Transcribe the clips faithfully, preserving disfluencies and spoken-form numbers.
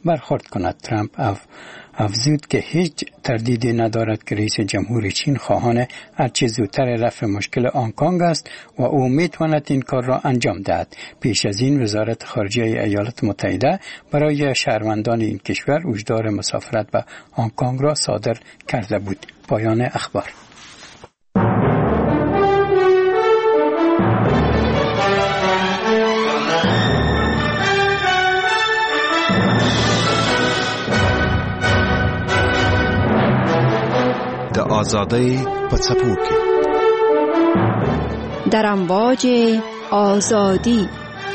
برخورد کند. ترامپ اف افزود که هیچ تردیدی ندارد که رئیس جمهور چین خواهان هرچه زودتر رفع مشکل هنگ کنگ است و او میتواند این کار را انجام دهد. پیش از این وزارت خارجه ایالات متحده برای شهروندان این کشور هشدار مسافرت به هنگ کنگ را صادر کرده بود. پایان اخبار. د آزادی په څپو کې در امواج آزادی.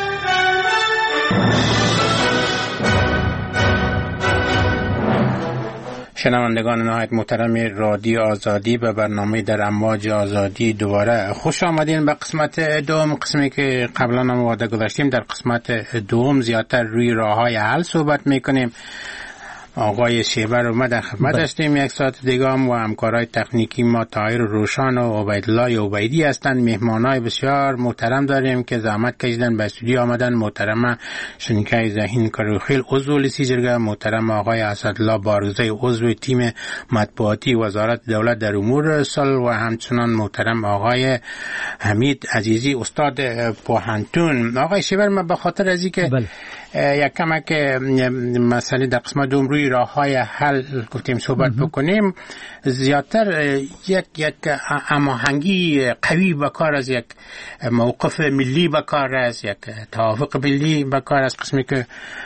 شنوندگان نهایت محترم رادیو آزادی به برنامه در امواج آزادی دوباره خوش آمدین به قسمت دوم. قسمی که قبلا هم وعده گذاشتیم در قسمت دوم زیادتر روی راه‌های حل صحبت میکنیم. آقای شیبر رو ما در خدمت هستیم یک ساعت دیگه هم و همکارای تکنیکی ما طاهر روشان و عبیدالله عبیدی هستند. مهمانای بسیار محترم داریم که زحمت کشیدن به استودیو آمدن. محترم شنیکای ذهین کروخیل عضو لیسی جرگه، محترم آقای اسدالله باروزی عضو تیم مطبوعاتی وزارت دولت در امور صلح و همچنان محترم آقای حمید عزیزی استاد پوهنتون. آقای شیبر ما به خاطر از اینکه یک کمک مسئله در قسمت دوم روی راه‌های حل گفتیم صحبت بکنیم، زیادتر یک یک هماهنگی قوی به کار از یک موقف ملی به کار است، یک توافق ملی به کار است. قسمی که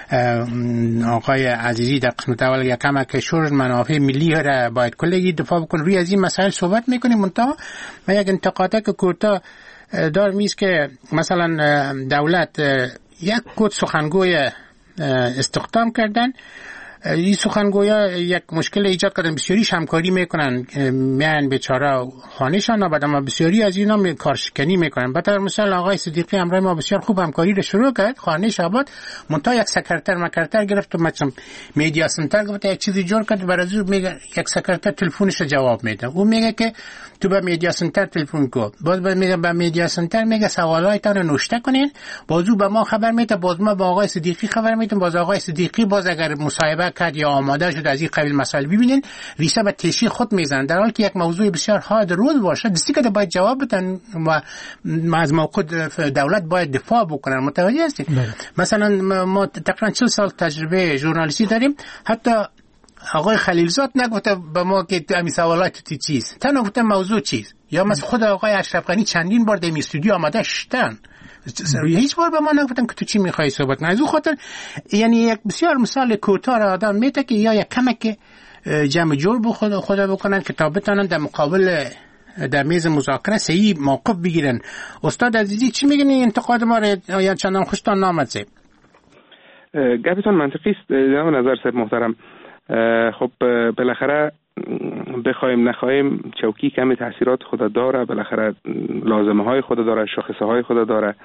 آقای عزیزی در قسمت اول یک کمک شورش منافع ملی را باید کلی دفاع بکن روی از این مسائل صحبت میکنیم. منتها من یک انتقاده که کوتاه دارم است که مثلا دولت یک کد سخنگوی استخدام کردن. این سخنگویا یک مشکل ایجاد کردن، بسیاریش همکاری میکنن، میان بیچاره خانهشان، بعد اما بسیاری از اینا کارشکنی میکنن. بطور مثال آقای صدیقی همراه ما بسیار خوب همکاری رو شروع کرد، خانهش آباد، منتها یک سکرتر مکرتر گرفت و مثلا میدیا سنتر گفت یک چیزی جور کرد، برای او میگه یک سکرتر تلفنش جواب میده، او میگه که تو به میدیا سنتر تلفن کو، باز میگه به میدیا سنتر میگه سوالایتان رو نوشته کنین، بازو به ما خبر میده، باز ما به آقای صدیقی خبر میدیم، باز آقای صدیقی باز اگر مصاحبه کرد یا آماده شد از این قبیل مسائل ببینین ریشه به تشی خود میزنن، در حالی که یک موضوع بسیار حاد رول باشه دستی که باید جواب بدن و از موقع دولت باید دفاع بکنن. متوجه هستید؟ مثلا ما تقریبا چهل سال تجربه ژورنالیستی داریم، حتی آقای خلیلزاد نگفته به ما که همین سوالات تو چیز تنها گفته موضوع چیز، یا مثلا خود آقای اشرف غنی چندین بار در این استودیو آمده شدن هیچ بار به ما نگفتن که تو چی میخوای صحبت کنی. از اون خاطر یعنی یک بسیار مثال کوتاه را آدم میته که یا یک کمک جمع جور بخود خدا بکنن که تا بتونن در مقابل در میز مذاکره صحیح موقف بگیرن. استاد عزیزی چی میگن؟ انتقاد ما را یا چندان خوشتان نامد سه؟ گپتون منطقی است جناب نظر صاحب محترم. خب بالاخره بخوایم نخوایم چوکی کمی تاثیرات خود داره، بالاخره لازمه های خود داره، شاخصه های خود داره،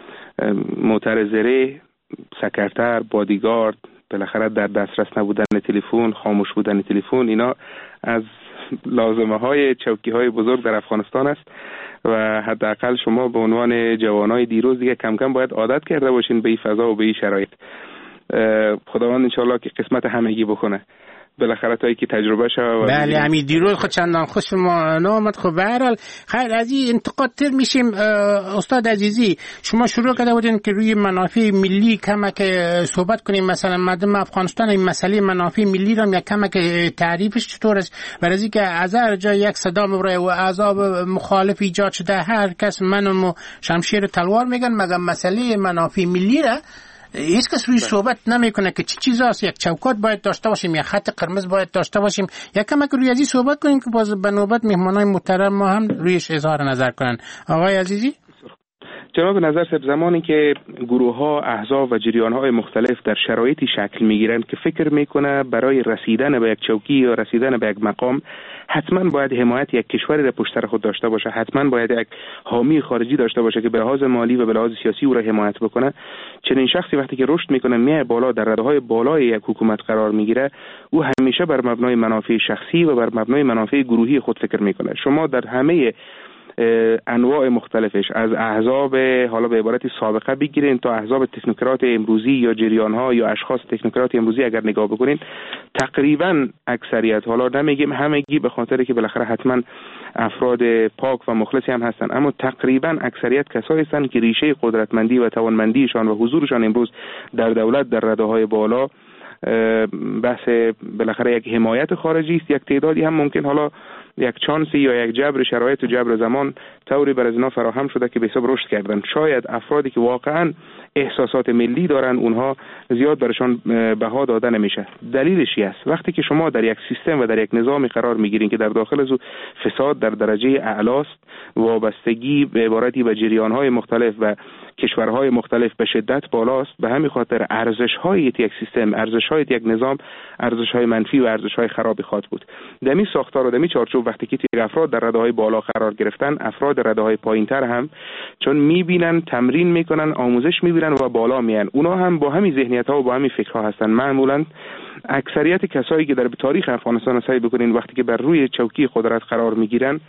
معترضه، سکرتر، بادیگارد، بالاخره در دسترس نبودن تلفن، خاموش بودن تلفن، اینا از لازمه های چوکی های بزرگ در افغانستان است و حداقل شما به عنوان جوانای دیروز دیگه کم کم باید عادت کرده باشین به این فضا و به این شرایط. خداوند انشالله که قسمت همگی بکنه بالاخره تا یکی تجربه شد. بله همین دیروز خود چندان خوش ما نامد. خب به هر حال خیر از این انتقاد تر میشیم. استاد عزیزی شما شروع کرده بودین که روی منافع ملی کمک صحبت کنیم، مثلا مردم افغانستان این مسئله منافع ملی رو یک کمک تعریفش چطور است؟ برای اینکه از هر جای یک صدا میبره و عذاب مخالف ایجاد شده، هر کس من و شمشیر تلوار میگن، مگر مسئله منافع ملی را هیچ کس روی صحبت نمیکنه که چی چیزاست. یک چوکات باید داشته باشیم، یک خط قرمز باید داشته باشیم. یک کمک روی ازی صحبت کنیم که باز به نوبت مهمانای محترم ما هم رویش اظهار نظر کنن. آقای عزیزی جناب نظر صاحب، زمانی که گروه ها، احزاب و جریان های مختلف در شرایطی شکل میگیرند که فکر میکنه برای رسیدن به یک چوکی یا رسیدن به یک مقام حتما باید حمایت یک کشوری را پشت سر خود داشته باشه، حتما باید یک حامی خارجی داشته باشه که به لحاظ مالی و به لحاظ سیاسی او را حمایت بکنه، چنین شخصی وقتی که رشد میکنه میای بالا در رده‌های بالای یک حکومت قرار میگیره، او همیشه بر مبنای منافع شخصی و بر مبنای منافع گروهی خود فکر میکنه. شما در همه انواع مختلفش، از احزاب حالا به عبارت سابقه بگیرین تا احزاب تکنوکرات امروزی یا جریان‌ها یا اشخاص تکنوکرات امروزی اگر نگاه بکنین، تقریبا اکثریت، حالا نمیگیم همگی به خاطر که بالاخره حتما افراد پاک و مخلصی هم هستن، اما تقریبا اکثریت کسایی هستند که ریشه قدرتمندی و توانمندیشان و حضورشان امروز در دولت در رده‌های بالا بحث بالاخره یک حمایت خارجی است. یک تعدادی هم ممکن حالا یک چانسی یا یک جبر شرایط و جبر زمان طوری بر از اینا فراهم شده که به حساب رشد کردن. شاید افرادی که واقعا احساسات ملی دارن اونها زیاد برشان بها داده نمیشه. دلیلش چی است؟ وقتی که شما در یک سیستم و در یک نظامی قرار میگیرین که در داخل از فساد در درجه اعلاست، وابستگی به عبارتی به جریان‌های مختلف و کشورهای مختلف به شدت بالاست، به همین خاطر ارزش‌های یک سیستم، ارزش‌های یک نظام، ارزش‌های منفی و ارزش‌های خرابی خواهد بود. دمی ساختار و دمی چارچوب وقتی که یک افراد در رده‌های بالا قرار گرفتن، افراد رده‌های پایین‌تر هم چون می‌بینن، تمرین می‌کنن، آموزش می‌بینن و بالا میان، اونا هم با همین ذهنیت‌ها و با همین فکرها هستن. معمولاً اکثریت کسایی که در تاریخ افغانستان سعی بکنین وقتی که بر روی چوکی قدرت قرار می‌گیرن،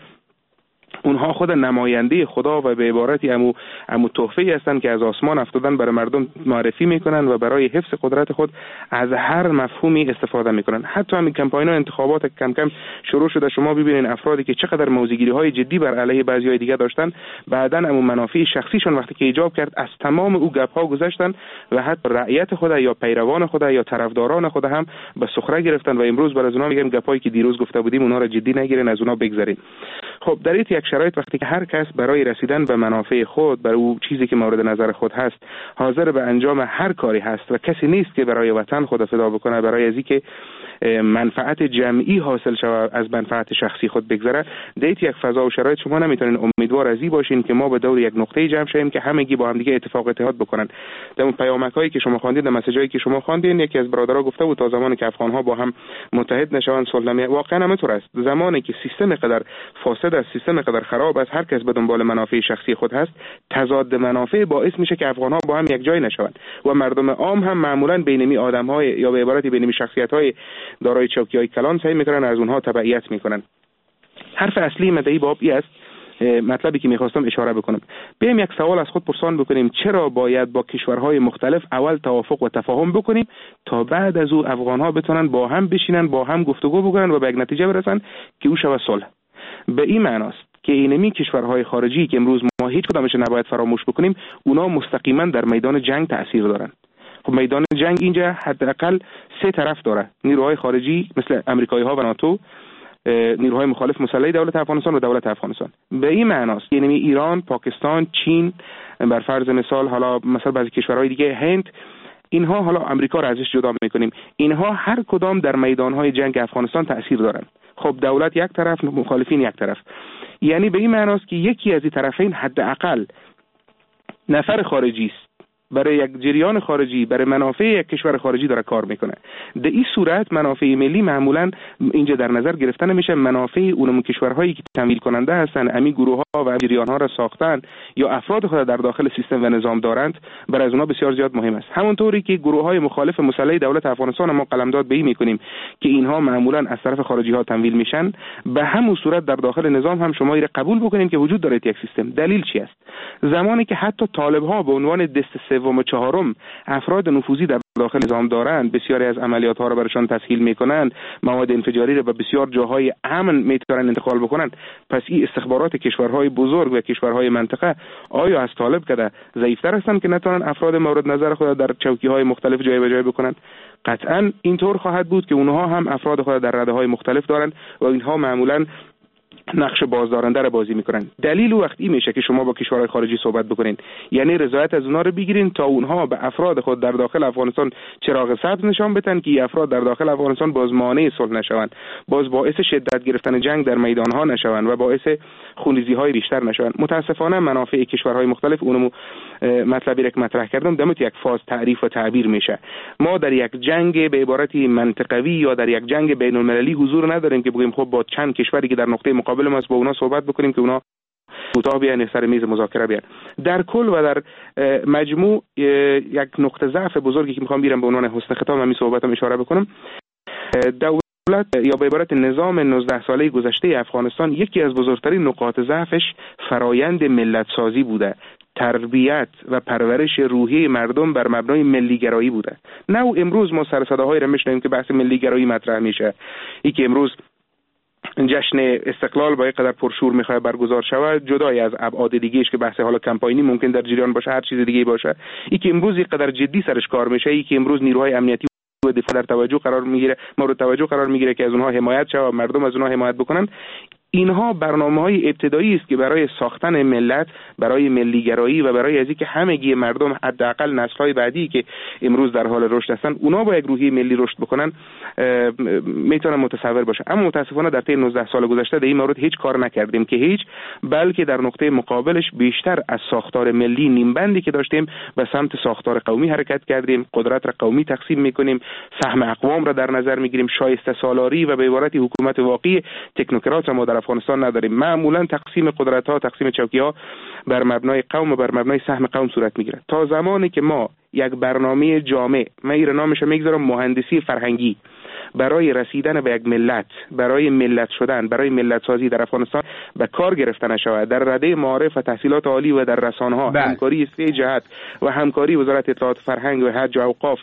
اونها خود نماینده خدا و به عبارتی امو امو تحفه‌ای هستند که از آسمان افتادن برای مردم معرفی میکنن و برای حفظ قدرت خود از هر مفهومی استفاده میکنن. حتی همین کمپاین‌های انتخابات کم کم شروع شده، شما ببینید افرادی که چقدر موضع‌گیری‌های جدی بر علیه بعضی‌های دیگه داشتن، بعداً امو منافع شخصیشون وقتی که ایجاب کرد از تمام او گپ‌ها گذشتن و حتی رعیت خود یا پیروان خود یا طرفداران خود هم به سخره گرفتن و امروز بر از اونها میگن گپایی که دیروز گفته بودیم اونها را جدی نگیرین، از اونها بگذرین. خب در این یک شرایط وقتی که هر کس برای رسیدن به منافع خود، برای او چیزی که مورد نظر خود هست، حاضر به انجام هر کاری هست و کسی نیست که برای وطن خود فدا بکنه، برای ازی که منفعت جمعی حاصل شود از منفعت شخصی خود بگذره، دیت یک فضا و شرایط شما نمیتونین امیدوار ازی باشین که ما به دور یک نقطه جمع شیم که همگی با هم دیگه اتفاق اتحاد بکنن. در اون پیامکایی که شما خواندید، در مسیجایی که شما خواندین، یکی از برادرها گفته بود تا زمانی که افغان‌ها با هم متحد نشون صلح نمی، واقعا همینطور است. زمانی که سیستم قدر فاسد است، سیستم قدر خراب است، هر کس به دنبال منافع شخصی خود هست، تضاد منافع باعث میشه که افغان‌ها با هم یک جای نشوند و مردم عام هم معمولاً بینمی آدم‌های یا به عبارتی بینمی شخصیت‌های دارای چوکی‌های کلان سعی می‌کنن از اونها تبعیت می‌کنن. حرف اصلی مدعی باب ای است، مطلبی که می‌خواستم اشاره بکنم. بیایم یک سوال از خود پرسان بکنیم، چرا باید با کشورهای مختلف اول توافق و تفاهم بکنیم تا بعد از او افغان‌ها بتونن با هم بشینن، با هم گفتگو بکنن و به یک نتیجه برسن که او شود صلح. به این معناست که اینمی کشورهای خارجی که امروز ما هیچ کدامش نباید فراموش بکنیم، اونا مستقیما در میدان جنگ تأثیر دارن. خب میدان جنگ اینجا حداقل سه طرف داره، نیروهای خارجی مثل امریکایی ها و ناتو، نیروهای مخالف مسلح دولت افغانستان و دولت افغانستان. به این معناست یعنی ایران، پاکستان، چین، بر فرض مثال حالا مثلا بعضی کشورهای دیگه، هند، اینها، حالا امریکا را ازش جدا میکنیم، اینها هر کدام در میدانهای جنگ افغانستان تأثیر دارن. خب دولت یک طرف، مخالفین یک طرف. یعنی به این معناست که یکی از این طرفین حداقل نفر خارجی است، برای یک جریان خارجی، برای منافع یک کشور خارجی داره کار میکنه. در این صورت منافع ملی معمولا اینجا در نظر گرفته نمیشه. منافع اونم کشورهایی که تمویل کننده هستن، امی گروه ها و جریان ها را ساختن یا افراد خود در داخل سیستم و نظام دارند، برای از اونها بسیار زیاد مهم است. همونطوری که گروه های مخالف مسلح دولت افغانستان ما قلمداد به این میکنیم که اینها معمولا از طرف خارجی ها تمویل میشن، به همون صورت در داخل نظام هم شما را قبول بکنید که وجود داره یک سیستم. دلیل چی است؟ زمانی که حتی طالب ها به عنوان دست سوم و چهارم افراد نفوذی در داخل نظام دارند، بسیاری از عملیات ها را برشان تسهیل میکنند، مواد انفجاری را به بسیار جاهای امن میتونن انتقال بکنند، پس این استخبارات کشورهای بزرگ و کشورهای منطقه آیا از طالب کده ضعیفتر هستند که نتونن افراد مورد نظر خود در چوکی های مختلف جای به جای بکنند؟ قطعا اینطور خواهد بود که اونها هم افراد خود در رده های مختلف دارند و اینها معمولا نقش بازدارنده را بازی میکنن. دلیل وقتی میشه که شما با کشورهای خارجی صحبت بکنین، یعنی رضایت از اونها رو بگیرین تا اونها به افراد خود در داخل افغانستان چراغ سبز نشان بدن که این افراد در داخل افغانستان باز مانع صلح نشوند، باز باعث شدت گرفتن جنگ در میدانها نشوند و باعث خونریزی های بیشتر نشوند. متاسفانه منافع کشورهای مختلف اونمو مطلبی را که مطرح کردم دمت یک فاز تعریف و تعبیر میشه. ما در یک جنگ به عبارتی منطقوی یا در یک جنگ بین المللی حضور نداریم که بگیم خب با چند کشوری که در نقطه مقابل ما است با اونا صحبت بکنیم که اونا کوتاه بیان سر میز مذاکره بیان. در کل و در مجموع یک نقطه ضعف بزرگی که میخوام بیارم به عنوان حسن ختام همین صحبتم اشاره بکنم، دولت دولت یا به عبارت نظام نوزده ساله گذشته افغانستان یکی از بزرگترین نقاط ضعفش فرایند ملت سازی بوده، تربیت و پرورش روحی مردم بر مبنای ملیگرایی بوده. نه امروز ما سر صداهایی را میشنویم که بحث ملیگرایی مطرح میشه، ای که امروز جشن استقلال با یک قدر پرشور میخواد برگزار شود، جدای از ابعاد دیگه‌اش که بحث حالا کمپاینی ممکن در جریان باشه، هر چیز دیگه باشه، ای که امروز یک قدر جدی سرش کار میشه، ای که امروز نیروهای امنیتی و دفاع در توجه قرار میگیره، مورد توجه قرار میگیره که از اونها حمایت شه و مردم از اونها حمایت بکنن. اینها برنامه‌های ابتدایی است که برای ساختن ملت، برای ملیگرایی و برای از اینکه همگی مردم، حداقل نسل‌های بعدی که امروز در حال رشد هستند، اونها با یک روحیه ملی رشد بکنن، میتونن متصور باشه. اما متاسفانه در طی نوزده سال گذشته در این مورد هیچ کار نکردیم که هیچ، بلکه در نقطه مقابلش بیشتر از ساختار ملی نیمبندی که داشتیم به سمت ساختار قومی حرکت کردیم. قدرت را قومی تقسیم میکنیم، سهم اقوام را در نظر میگیریم، شایسته سالاری و به عبارتی حکومت واقعی تکنوکرات را ما در افغانستان نداریم. معمولا تقسیم قدرت ها، تقسیم چوکی ها بر مبنای قوم و بر مبنای سهم قوم صورت میگیره. تا زمانی که ما یک برنامه جامع، من این نامش میگذارم مهندسی فرهنگی، برای رسیدن به یک ملت، برای ملت شدن، برای ملت سازی در افغانستان به کار گرفته نشود، در رده معارف و تحصیلات عالی و در رسانه ها همکاری سه جهت و همکاری وزارت اطلاعات فرهنگ و حج و اوقاف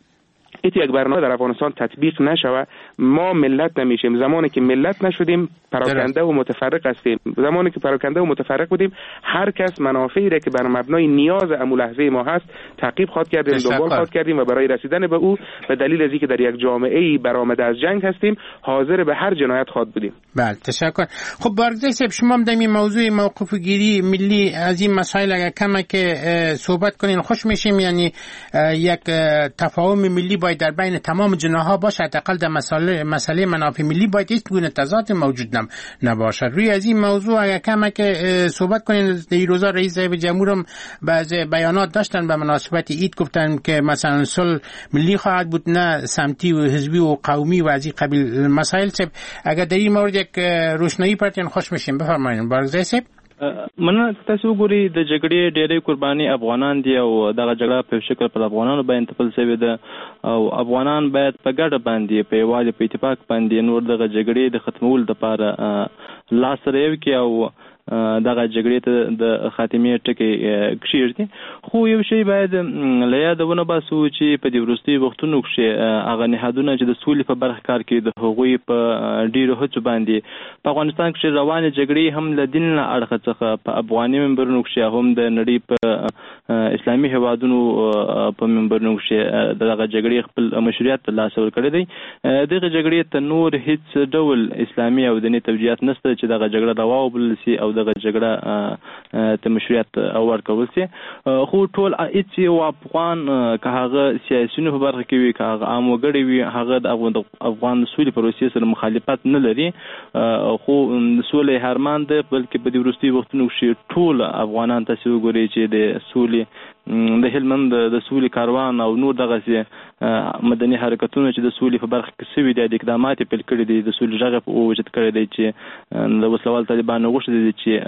ایت یک برنامه در افغانستان تطبیق نشوه، ما ملت نمیشیم. زمانی که ملت نشدیم پراکنده و متفرق هستیم. زمانی که پراکنده و متفرق بودیم، هر کس منافعی را که بر مبنای نیاز امو لحظه ما هست تعقیب خواهد کردیم، دنبال خواهد کردیم و برای رسیدن به او به دلیل از اینکه در یک جامعه برآمده از جنگ هستیم حاضر به هر جنایت خواهد بودیم. بله، تشکر. خب بارگزای صاحب، شما هم در این موضوع موقف گیری ملی از این مسائل اگر کمه که صحبت کنین خوش میشیم. یعنی یک تفاهم ملی باید در بین تمام جناح‌ها باشه، حداقل در مسئله مسئله منافع ملی باید هیچ گونه تضاد موجود نباشه. روی از این موضوع اگر کمه که صحبت کنین. در این روزا رئیس جمهور هم بعض بیانات داشتن به مناسبت عید، گفتن که مثلا صلح ملی خواهد بود، نه سمتی و حزبی و قومی و از این قبیل مسائل. اگر در این مورد یک روشنایی پرتین خوش میشیم. بفرمایید بارگزای صاحب. من تاسو ګوري د جګړې ډېرې قرباني افغانان دي او دغه جګړه په شکل پر افغانانو باندې تپل شوې ده او افغانان باید په ګډه باندې په یووالي په اتفاق باندې نور دغه جګړې د ختمولو لپاره لاس سره یو کې او دغه جګړې ته د خاتمې ټکی کښیږدي. خو یو شی باید له یادونه باسو چې په دې وروستي وختونو کې هغه نهادونه چې د سولې په برخه کار کوي د هغوی په ډیرو هڅو باندې په افغانستان کې روانې جګړې هم له دین نه اړخه څخه په افغاني منبرونو کې هم د نړۍ په اسلامي هیوادونو په منبرونو کې دغه جګړې خپل مشروعیت ترلاسه ورکړی دی. دغه جګړې ته نور هیڅ ډول اسلامي او دیني توجیهات نشته چې دغه جګړه روا وبلل شي او دغه جګړه ته مشروعیت ورکول شي. خو ټول هیڅ یو افغان که هغه سیاسيونو په برخه کې وي که هغه عام وګړي وي هغه د افغان سولې پروسې سره مخالفت نه لري. خو سولې هرمان ده، بلکې په دې وروستي وختونو کې ټول افغانان تاسو وګورئ چې د سولې د هلمند د سولې کاروان او نور دغه مدني حرکتونه چې د سولې په برخه کې سوي دي، د اقدامات پیل کړي دي، د سولې ژغ په وجود کړی دی چې د وسلوال طالبانو غوښتي دي چې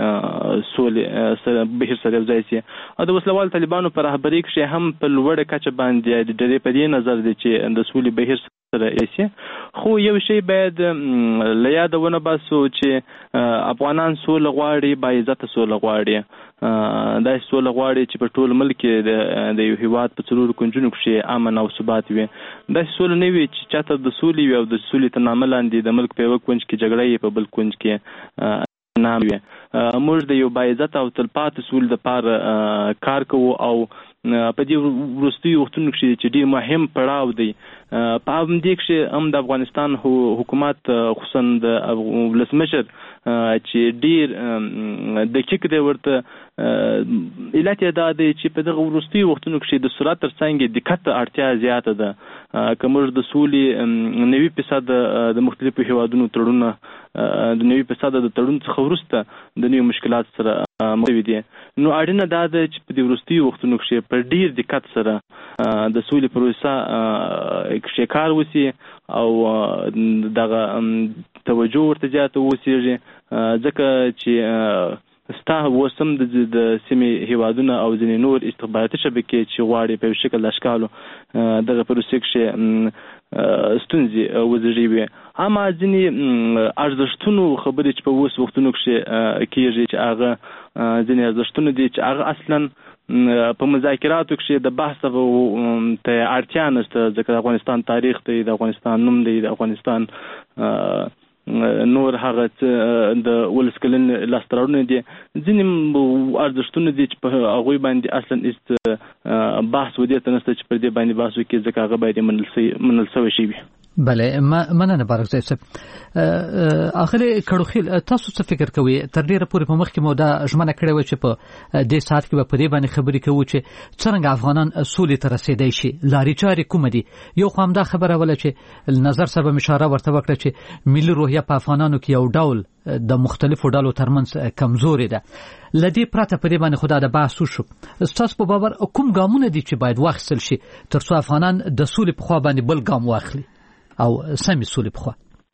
سولې سره بهر سره یو ځای شي او د وسلوال طالبانو په رهبرۍ کې هم په لوړه کچه باندې د ډېرې په دې نظر دی چې د سولې بهر سره یې. خو یو شی باید له یادونه باسو چې افغانان سوله غواړي، با عزت سوله غواړي. دا سوله غواړي چې په ټول ملک د یو هیواد په څلورو کنجونو کې امن او ثبات وي. دا سوله نه وي چې چاته د سولې وي او د سولې تر نامه لاندې د ملک په یو کونج کې جګړه یې په بل کونج کې نام وي. موږ د یو با عزت او تلپاتې سولې لپاره کار کوو او په دې وروستي وختونو کې چې ډېر مهم پړاو دی په همدې کې هم د افغانستان حکومت خصوصا د ولسمشر چې ډېر دقیق دی ورته علت یې دا دی چې په دغه وروستي وختونو کې د سرعت تر څنګ دقت اړتیا زیاته ده. که موږ د سولې نوي فیصد د مختلفو هیوادونو تړونونه د نوي فیصد د تړون څخه وروسته د نوي مشکلات سره مخ دي، نو اړینه دا ده چې په دې وروستي وختونو کې په ډېر دقت سره د سولې پروسه کې کار وشي او دغه توجه ورته زیاته وشي، ځکه چې ستا وسم د سیمې هیوادونه او ځینې نور استخباراتي شبکې چې غواړي په شکل اشکالو دغه پروسې کې ستونزې وزېږوي. اما ځینې ارزښتونو خبرې چې په اوس وختونو کښې کېږي چې هغه ځینې ارزښتونه دي چې هغه اصلا په مذاکراتو کښې د بحث ته اړتیا نشته، ځکه د افغانستان تاریخ دی، د افغانستان نوم دی، د افغانستان نور هغه د ولس کلن لاسته راوړنې دي. ځینې ارزښتونه دي چې په هغوی باندې اصلا هېڅ بحث ودې ته نشته چې پر دې باندې بحث وکړي، ځکه هغه باید منل شوی شي وي. بله، مننه بارکزی صاحب. اخري کړوخیل، تاسو څه فکر کوئ؟ تر ډیره پورې په مخکې مو دا ژمنه کړې وه چې په دې ساعت کې به په دې باندې خبرې کوو چې څرنګه افغانان سولې ته رسېدی شي، لارې چارې کومه دي. یو خو همدا خبره وله چې نظر صاحب هم اشاره ورته وکړه چې ملي روحیه په افغانانو کې یو ډول د مختلفو ډلو ترمنځ کمزوري ده. له دې پرته په دې باندې خو دا د بحث وشو. ستاسو په باور کوم ګامونه دي چې باید واخیستل شي تر څو افغانان د سولې په خوا باندې بل ګام واخلي او سمې سولې په خوا؟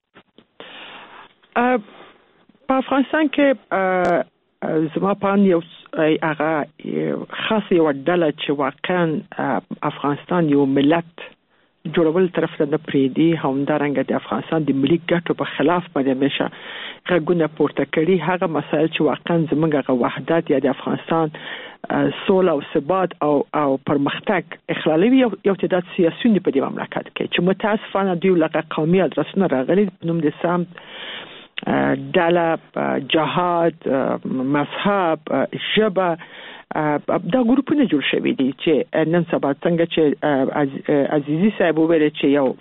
په افغانستان کې زما په اند یو هغه خاص یو ډله چې واقعا افغانستان یو ملت جوړول طرف ته نه پرېږدي، همدارنګه د افغانستان د ملي ګټو په خلاف باندې همیشه غږونه پورته کړي، هغه مسایل چې واقعا زموږ هغه وحدت یا د افغانستان سوله او ثبات او او پرمختګ اخلالوي. یو تعداد سیاسیون دي په دې مملکت کې چې متاسفانه دوی لکه قومي ادرسونه راغلي په نوم د سمت، ډله، جهاد، مذهب، ژبه، دا ګروپونه جوړ شوي دي چې نن سبا څنګه چې عزیزي صاحب وویل چې یو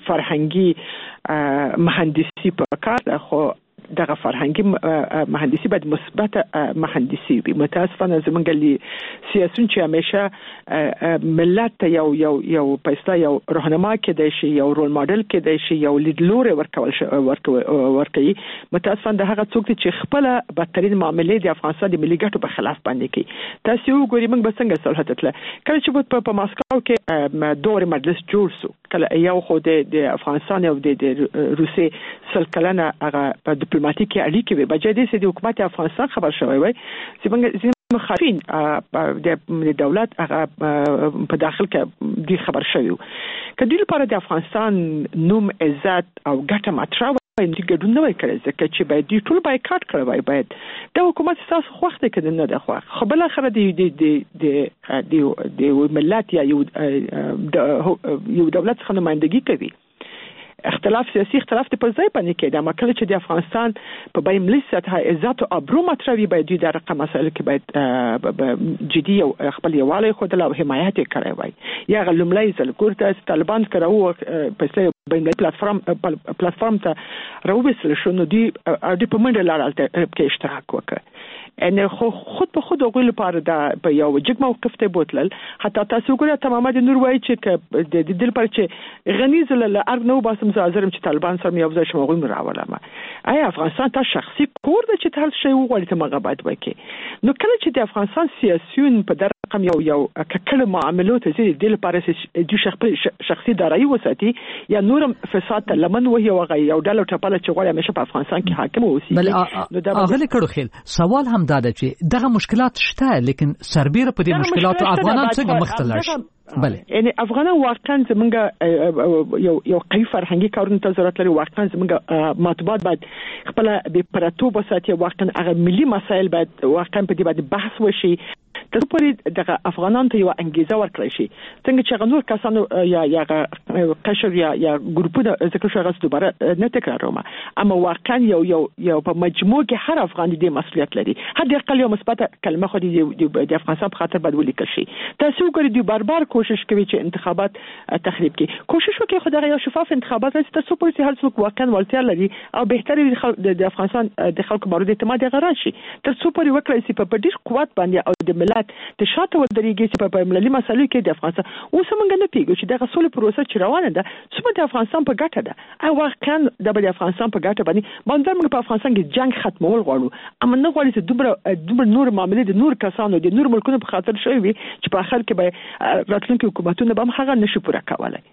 فرهنګي مهندسي په کار ده، خو دغه فرهنګي مهندسي باید مثبت مهندسي وي. متاسفانه زمونږ سیاسيون چې همیشه ملت ته یو یو یو پېستا یو راهنما کېدای شي، یو رول ماډل کېدای شي، یو لیدلوري ورکول شي ورکوي. متاسفانه د هغه څوک چې خپل بدترین معاملې د افغانستان د ملي ګټو په خلاف باندې کوي. تاسو وګورئ موږ به څنګه صلح تتله کله چې په ماسکو کې دور مجلس جوړ شو، کله یو خو د افغانستان او د روسي سل کلنه هغه ډیپلوماټیکي اړیکې وي، بجای دې چې د حکومت افغانستان خبر شوی وي چې موږ مخالفین د دولت هغه په داخل کې دی خبر شوی. کله لپاره د افغانستان نوم، عزت او ګټه مطرح باید ګډون نه وای کړی، ځکه چې باید دی ټول بایکاټ کړی وای. باید د حکومت تاسو خوښ دی کنه نه ده خوښ، خو بل اخر دی دی دی دی د ملت یا یو یو دولت څخه نمائندګي کوي. اختلاف سیاسي اختلاف ته پر ځای باندې کېده، اما کله چې د افغانستان په بین ملي سطح عزت او ابرو مطرحوي باید دوی د رقم مسایل کې باید جدي او خپل یووالی خودل او حمایت کړی وای. یا غلملای زل ګورته طالبان کړو په بین ملي پلیټفارم پلیټفارم ته راوبسل شو، نو دی د په منډه لار کې اشتراک وکړ. ان خو خود په خود غوړي لپاره دا په یو جګ موقف ته بوتلل. حتی تاسو ګورئ تمامه د نور وای چې د دې لپاره چې غنیز له ارګ نو باسم زازرم چې طالبان سره یو ځای شمه غوړي راولم. آیا افغانستان ته شخصي کور د چې هر شی وغوړي ته مغبات وکي. نو کله چې د افغانستان سیاسيون په در رقم یو یو کله معاملات زی د لپاره چې شخصي دارایی وساتي یا نور فساد لمن وهي وغي یو ډول ټپاله چې غوړي همیشه په افغانستان کې حاکم اوسي. نو دا اغلی کړو خیل سوال هم دا ده چې دغه مشکلات شته، لیکن سربیره په دې مشکلاتو افغانان څنګه مختلف شي؟ بله، یعنی افغانان واقعا زمونږ یو یو قوي فرهنګي کارونه ته ضرورت لري. واقعا زمونږ مطبوعات باید خپل به پرتوب وساتي، واقعا هغه ملي مسایل باید واقعا په دې باندې بحث وشي. تر پورې دغه افغانان ته یو انګیزه ورکړی شي، څنګه چې غنور کسانو یا یا قشر یا یا ګروپونه ذکر شو غوښتل دوباره نه تکراروم، اما واقعا یو یو یو په مجموع کې هر افغان دې مسؤلیت لري. هر یو کله مثبت کلمه خو دې د افغانستان په خاطر باید ولیکل شي. تاسو ګورئ دوی بار بار کوشش کوي چې انتخابات تخریب کړي. کوشش وکړي خو دغه یو شفاف انتخابات راسي تاسو پولیس هر څوک واقعا ولتیا لري او بهتري د افغانستان د خلکو مورد اعتماد غران شي. تاسو پوری وکړئ چې په ډیر قوت باندې او د ملت د شاته ودرېږي چې په ملي مسایلو کې د افغانستان اوس موږ نه پیګو چې دغه سولې پروسه چې روانه ده څومره د افغانستان په ګټه ده. او واقعا د افغانستان په ګټه باندې باندې موږ په افغانستان کې جنگ ختمول غواړو، اما نه غواړو چې دومره دومره نور معاملې د نور کسانو د نور ملکونو په خاطر شوي وي چې په اخر کې به راتلونکي حکومتونه به هم هغه نشي پوره کولای.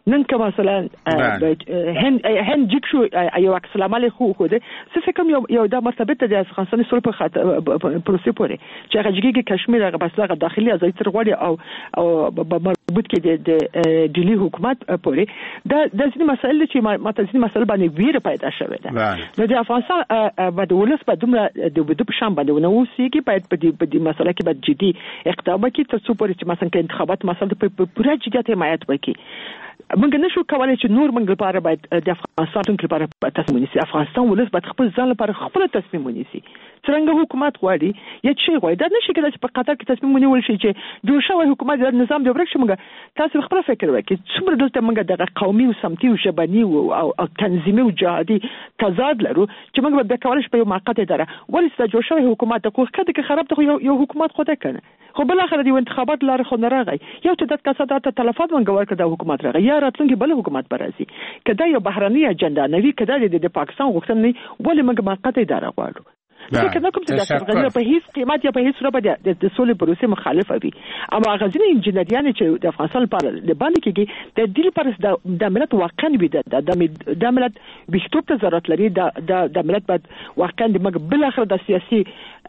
نن که مثلا هند هند جیک شو یو عکس العمل خو خو ده څه فکر یو یو د مرتبه ته د افغانستان سره په خاطر پروسې پورې چې هغه جګی کشمیر هغه بس هغه داخلي ازادي تر غوړي او او مربوط کې د ډیلی حکومت پورې دا د ځینې مسایل چې ماته ځینې مسایل باندې ویره پیدا شوه ده د افغانستان باندې ولس په دومره د بده په شان باندې نو سیګي باید په دې په دې مسله کې باید جدي اقدام وکړي تر څو پورې چې مثلا انتخابات مسله په پوره جديت حمایت وکړي موږ نشو کولای چې نور موږ لپاره باید د افغانستان لپاره تصمیم ونیسي افغانستان ولس باید خپل ځان لپاره خپل تصمیم ونیسي څنګه حکومت غواړي یا چې غواړي دا نشي کېدای چې په قطر کې تصمیم ونیول شي چې جوړ شوی حکومت د نظام د ورک شي موږ تاسو خپل فکر وکړئ څومره دلته موږ د قومي او سمتي او ژبني او تنظیمي او جهادي تضاد لرو چې موږ به کولای شو په یو موقت اداره ولې چې جوړ شوی حکومت د کوخه کې خراب ته یو, یو حکومت خوده کنه خو بل اخر دی انتخابات لاره خو نه راغی یو ته د کسات تلفات منګور کړه د حکومت راغی یا راتلونکي بل حکومت برازي کدا یو بهرنی اجنډا نوي کدا د پاکستان غوښتنې ولې موږ موقت اداره غواړو فکر نه کوم چې د افغانستان په هیڅ قیمت یا په هیڅ صورت باندې د سولې پروسې مخالفه وي اما غزنی انجنیریان چې د افغانستان لپاره د باندې کې د دې لپاره د ملت واقعا وي د د ملت بشتوب ته ضرورت لري د د ملت باید واقعا د مګ بل اخر د سیاسي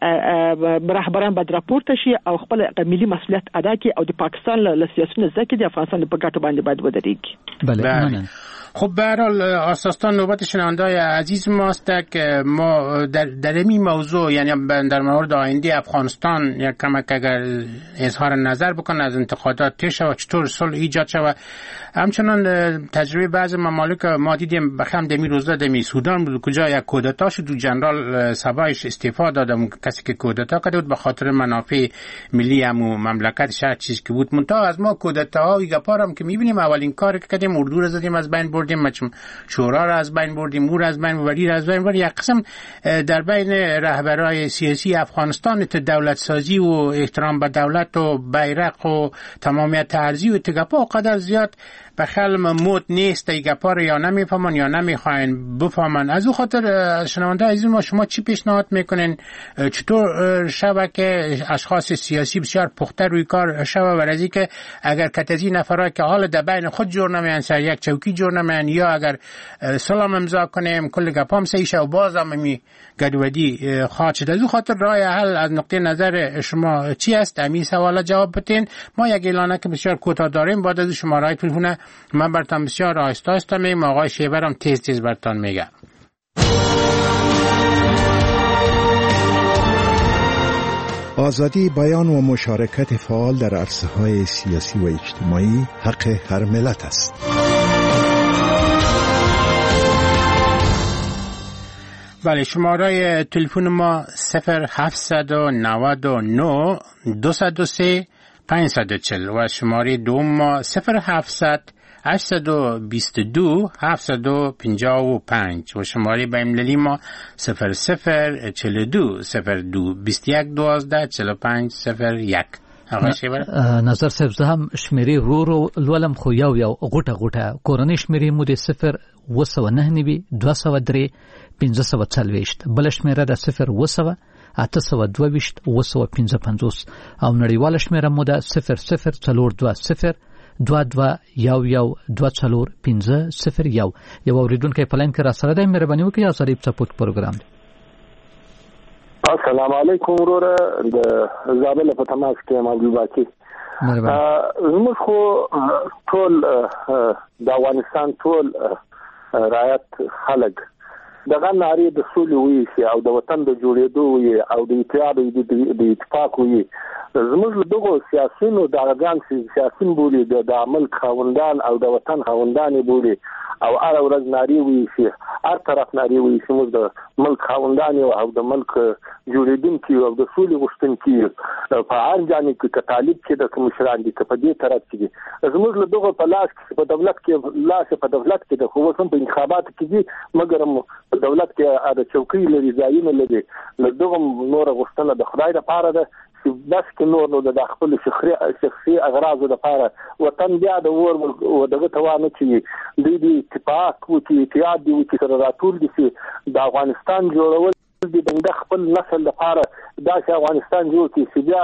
رهبران باید راپورته شي او خپل ملي مسؤلیت ادا کړي او د پاکستان له سیاسي نزدیکی د افغانستان په ګټه باندې باید ودرېږي. بله خب به هر حال آساستان نوبت شنونده‌های عزیز ماست که ما در در این موضوع یعنی در مورد آینده افغانستان یک کمک اگر اظهار نظر بکنه از انتقادات چه و چطور صلح ایجاد شود همچنان تجربه بعض ممالک ما دیدیم بخم دمی روزا دمی سودان بود کجا یک کودتا شد و جنرال سبایش استعفا داد کسی که کودتا کرده بود به خاطر منافع ملی هم و مملکت شهر چیز که بود منتها از ما کودتاها و گپارم که میبینیم اولین کار که کردیم اردو رو زدیم از بین بردیم مچم شورا را از بین بردیم مور از بین ولی را از بین بردیم یک قسم در بین رهبرای سیاسی افغانستان ت دولت سازی و احترام به دولت و بیرق و تمامیت ارضی و تگپا قدر زیاد به خلم موت نیست ای گپار یا نمیفهمن یا نمیخواین بفهمن. از او خاطر شنونده عزیز ما شما چی پیشنهاد میکنین چطور شبه که اشخاص سیاسی بسیار پخته روی کار شبه برازی که اگر کتازی نفرهای که حال در بین خود جور نمین سر یک چوکی جور نمین یا اگر سلام امضا کنیم کل گپام سیشه و باز هم امی گدودی خواهد شد. از او خاطر رای حل از نقطه نظر شما چی است؟ امی سوالا جواب بتین. ما یک اعلانه که بسیار کوتاه داریم بعد از شما رای تلفونه من برتان بسیار آهسته آهسته میگم آقای شیبرم تیز تیز برتان میگم. آزادی بیان و مشارکت فعال در عرصه‌های سیاسی و اجتماعی حق هر ملت است. بله شماره تلفن ما صفر هفتصد و نود و نه دوصد و سه پانصد و چهل و شماره دوم ما صفر هفتصد هشتصد و بیست و دو هفتصد و پنجاه و پنج و شماره بین‌المللی ما صفر صفر چهل و دو صفر دو بیست و یک دوازده چهل و پنج صفر یک. هغه شیبر نظر صاحب زه هم شمیرې ورو لولم خو یو یو غوټه غوټه کورنۍ شمیرې مو د صفر و سو نه نوي دوه سو درې پنځه سو څلوېښت بل شمیره د صفر و سو اته سو دوه ویشت و سو پنځه پنځوس او نړیواله شمیره مو د صفر صفر څلور دوه صفر دوه دوه یو یو دوه څلور پنځه صفر یو. یو اوریدونکو په لاین کې را سره د مهرباني وکړئ یا صریب سپورټ پروګرام دی. السلام علیکم وروره د زابل په تماس کې موجود باقي زموږ خو ټول د افغانستان ټول رایت خلک دغه ناری د سولې وی شي او د وطن د جوړېدو وی او د اتحاد د اتفاق وی زموږ دغه سیاسيونو د افغان سیاسيون بولی د عمل خوندان او د وطن خوندان بولی او هر ورځ ناری وی شي هر طرف ناری وی شي موږ د ملک خوندان او د ملک جوړېدونکي او د سولې غوښتونکي په هر جانب کې طالب چې د مشران دي په دې طرف کې زموږ له دغه په لاس کې په دولت کې لاس په دولت کې د خو هم په انتخابات کې دي مګر دولت کې د چوکۍ لري ځایونه لري له دغه نور غوښتنه د خدای لپاره ده بس کې نور نو د خپل شخصي شخصي اغراض لپاره وطن بیا د ور او دغه توانه چې د دې اتفاق او چې اتحاد دی چې سره راټول دي چې د افغانستان جوړول د خپل نسل لپاره دا چې افغانستان جوړ کړي چې بیا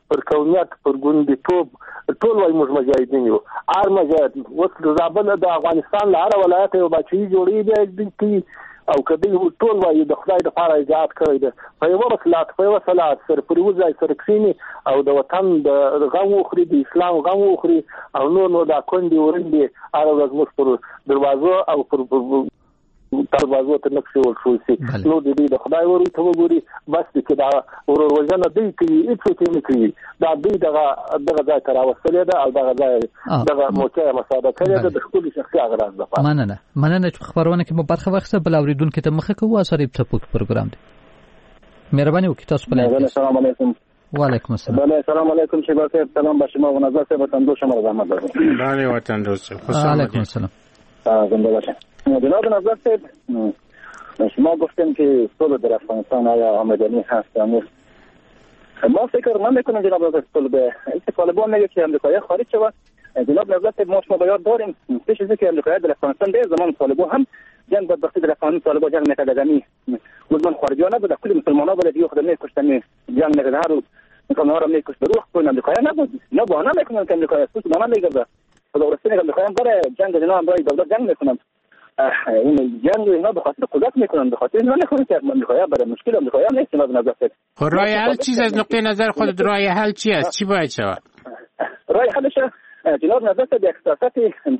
پر قومیت پر ګوندیتوب ټول وایي موږ مجاهدین یو. هر مجاهد اوس د زابل د افغانستان له هر ولایت یو بچي جوړېږي دي او کدی ټول وایي د خدای د پاره ایجاد کړی دی په یو وسلات په یو صلات سره پر وځي سره کښینی او د وطن د غم وخوري د اسلام غم وخوري او نو نو دا کندي ورندي هغه ورځ پر دروازو او پر دروازو ته نقشې ورشوي نو د دې د خدای ورته ته وګوري بس کې دا ورور وژنه دی کوي هیڅ څه نه کوي دا دوی دغه دغه ځای ته راوستلې ده او دغه ځای دغه موقع مساعده کړې ده د خپل شخصي اغراض لپاره. مننه مننه چې خبرونه کې مو برخه واخیسته. بل اوریدونکو ته مخه کوو اثر په پروګرام دی. مهرباني وکړئ تاسو په السلام علیکم. وعلیکم السلام. بله سلام علیکم شیبا صاحب سلام به شما و نظر صاحب وطن دوست شما زحمت دارم. بله وطن دوست خوش آمدید. علیکم السلام. زنده باشین. جناب نظر صاحب شما گفتیم که صلح در افغانستان آیا آمدنی هست یا نیست. ما فکر من میکنم جناب نظر صلح به اینکه طالبان میگه که امریکایی خارج شود. جناب نظر صاحب ما شما باید داریم پیش از اینکه امریکایی در افغانستان در زمان طالبان هم جنگ بدبختی در افغانستان طالبان جنگ میکرد دمی گفتن خارجی ها نبود کلی مسلمان ها بود دیگه خود میکشتن جنگ میکرد هر روز مسلمان ها را میکشت روح کن امریکایی نبود نه بهانه میکنن که امریکایی است بهانه میگه خداوندی امریکایی هم برای جنگ جناب برای دولت جنگ میکنن این جنگ اینا به خاطر قدرت میکنن به خاطر اینا نکنن که امریکایی برای مشکل امریکایی هم نیست جناب نظر صاحب. راه حل چیز از نقطه نظر خود راه حل چی است چی باید شود؟ راه حلش جناب نظر صاحب یک سیاست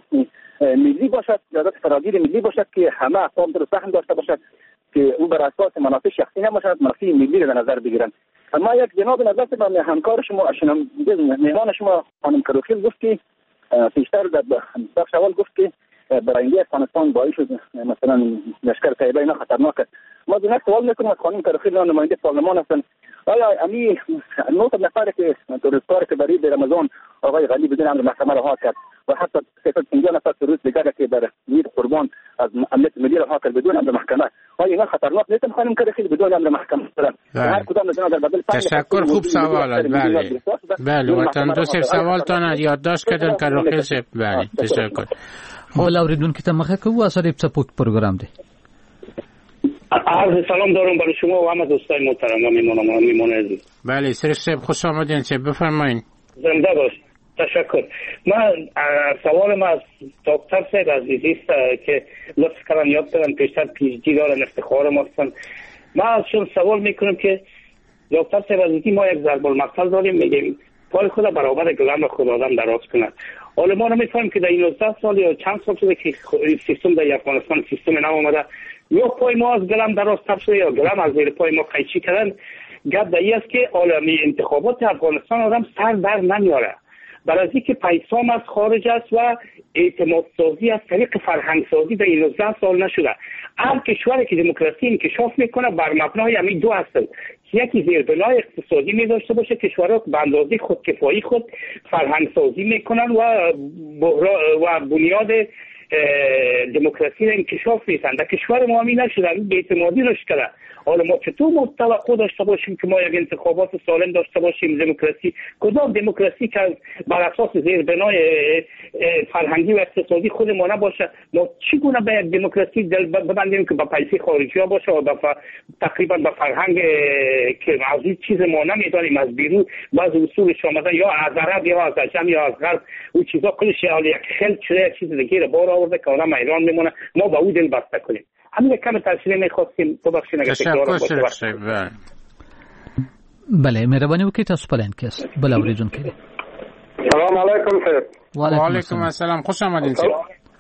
ملی باشد سیاست فراگیر ملی باشد که همه اقوام در سهم داشته باشد که او بر اساس منافع شخصی نباشد منافع ملی را در نظر بگیرن. اما یک جناب نظر صاحب همکار شما مهمان شما خانم کروخیل گفت که پیشتر در بخش اول گفت که برآینده افغانستان باعث شد مثلا لشکر طیبه اینا خطرناکه. ما دونه سوال میکنیم از خانم کروخیل نماینده پارلمان هستن آیا امی نوت نفر که تروریست‌ها که برای رمضان آقای غنی بدون امر محکمه رها کرد و حتی سیصد و پنجاه نفر تروریست دیگر که در ویر قربان از امنیت ملی رها کرد بدون امر محکمه آیا اینا خطرناک نیستن خانم کروخیل بدون امر محکمه مثلا هر کدام از اینا در بدل تشکر خوب سوال بله بله وطن دوست سوالتان یادداشت کردن کروخیل صاحب بله تشکر. بل اوریدونکو ته مخه کوو اثر سپورت پروگرام دی. عرض سلام دارم برای شما و همه دوستای محترم و میمونم میمونه عزیز. بله سرش صاحب خوش آمدین چه بفرمایید. زنده باش. تشکر. من سوال ما از دکتر صاحب عزیزی است که لطف کردن یاد دادن پیشتر پی اچ دی دارن افتخار ما هستن. ما ازشون سوال میکنم که دکتر صاحب عزیزی ما یک ضرب المثل داریم میگیم پای خود برابر گلم خود آدم دراز کنه. حالا ما نمیفهمیم که در این نوزده سال یا چند سال شده که سیستم در افغانستان سیستم نو آمده یا پای ما از گلم دراز تب شده یا گلم از زیر پای ما قیچی کردن. گپ در این است که عالمی انتخابات افغانستان آدم سر در نمیاره برای اینکه پیسام از خارج است و اعتماد سازی از طریق فرهنگ سازی در این نوزده سال نشده. هر کشوری که دموکراسی انکشاف میکنه بر مبنای همین دو هستند یکی زیربنای اقتصادی می داشته باشه کشورها به اندازه خودکفایی خود فرهنگ سازی میکنن و و بنیاد دموکراسی را انکشاف میدن. در کشور ما همین نشده به اعتمادی رشد کرده. حالا ما چطور توقع داشته باشیم که ما یک انتخابات سالم داشته باشیم دموکراسی کدام دموکراسی که بر اساس زیربنای فرهنگی و اقتصادی خود ما نباشه ما چگونه به یک دموکراسی دل ببندیم که با پیسه خارجی ها باشه و با تقریبا با فرهنگ که از این چیز ما نمیدانیم از بیرون بعض اصولش آمده یا از عرب یا از عجم یا از غرب اون چیزا کلش یک خل شده چیز دیگه بار آورده که آدم ایران میمونه ما با او دل بسته کنیم. همین کم تفصیلی می‌خواستیم ببخشید اگه تکرار باشه. بله مهربانی وکړئ تاسو پلان کې بل اوریدونکو کې. سلام علیکم صاحب. وعلیکم السلام خوش آمدین صاحب.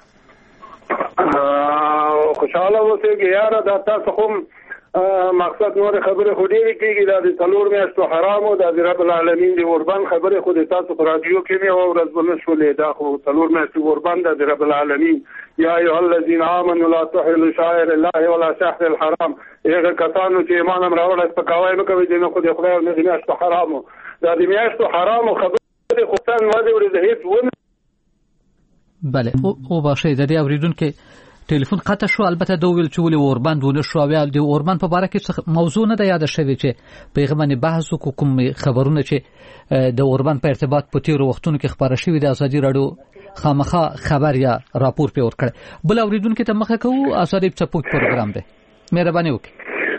خوشاله اوسئ چې یاره دا تاسو کوم مقصد نور خبره خو ډېرې کېږي دا د څلور میاشتو حرامو دا د رب العالمین د اوربان خبرې خو د تاسو په رادیو کې مې اورېدل ونه شولې دا خو څلور میاشتې اوربان دا د رب العالمین یا ایها الذین آمنوا لا تحلوا شعائر الله ولا شهر الحرام هغه کسانو چې ایمان هم راوړل سپکاوی مه کوئ چې نه خو د خدای او نه د میاشتو حرامو دا د میاشتو حرامو خبرې خو تاسو ما دې ورته هېڅ ونه بله او باشه د دې اوریدونکو ټلیفون قطع شو البته دا ویل چې ولې اوربند ونه شو او د اوربند په اړه کې موضوع نه د یاد شوی چې پیغمبر بحث کوم خبرونه چې د اوربند په ارتباط په تیر وختونو کې خبره شوې د ازادي رادیو خامخا خبر یا راپور په ور کړ بل اوریدونکو ته مخه کوو اساده سپورت پروګرام دی مهرباني وکړئ.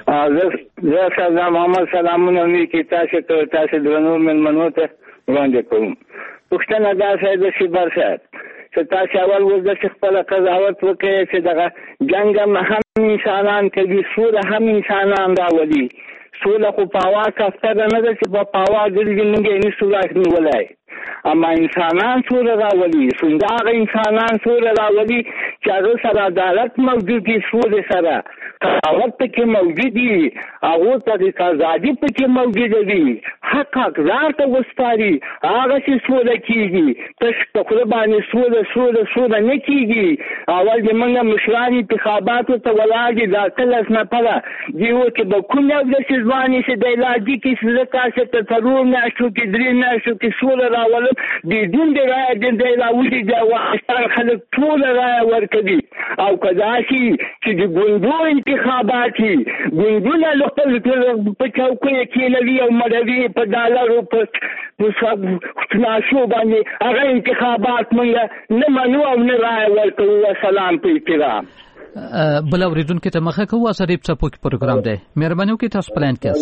زه سلام محمد سلامونه مې کې تاسو ته تاسو درنو مېلمنو ته وړاندې کوم. پښتنه دا ساده شي برسات چې تاسو اول ورته خپل قضاوت وکړئ چې دغه جنگ هم انسانان کوي، سوله هم انسانان راولي. سوله خو په هوا کفتر نه ده چې په هوا ګرځي موږ یې نشو راښنولای، اما انسانان سوله راولي. څنګه انسانان سوله راولي چې هغه سره عدالت موجود وي، سوله سره قضاوت پکې موجود وي، هغو ته د ازادي پکې موجوده وي، حق حقدار ته وسپاري، هغسې سوله کېږي. تش په خوله باندې سوله سوله سوله نه کېږي. اول د موږ مشران انتخاباتو ته ولاړ دي، دا اتلس نفره دي و چې به کوم یو داسې ځوانې چې د علاجي کې چې زه تاسې ته څلور میاشتو کې درې میاشتو کې سوله راولم بدون د رایه د راولي د افغانستان خلک ټوله رایه ورکوي. او که داسې چې د ګوندو انتخابات وي، ګوندونه له خپل په چوکیو کېنوي او مړوي په ډالرو په خلاشو باندې هغه انتخابات موږ نه منو او نه رایه ورکوو. وسلام په احترام. بل اوریدونکو ته مخه کوو. اصلي څپوک پروګرام دی، مهرباني وکړئ تاسو پلان کې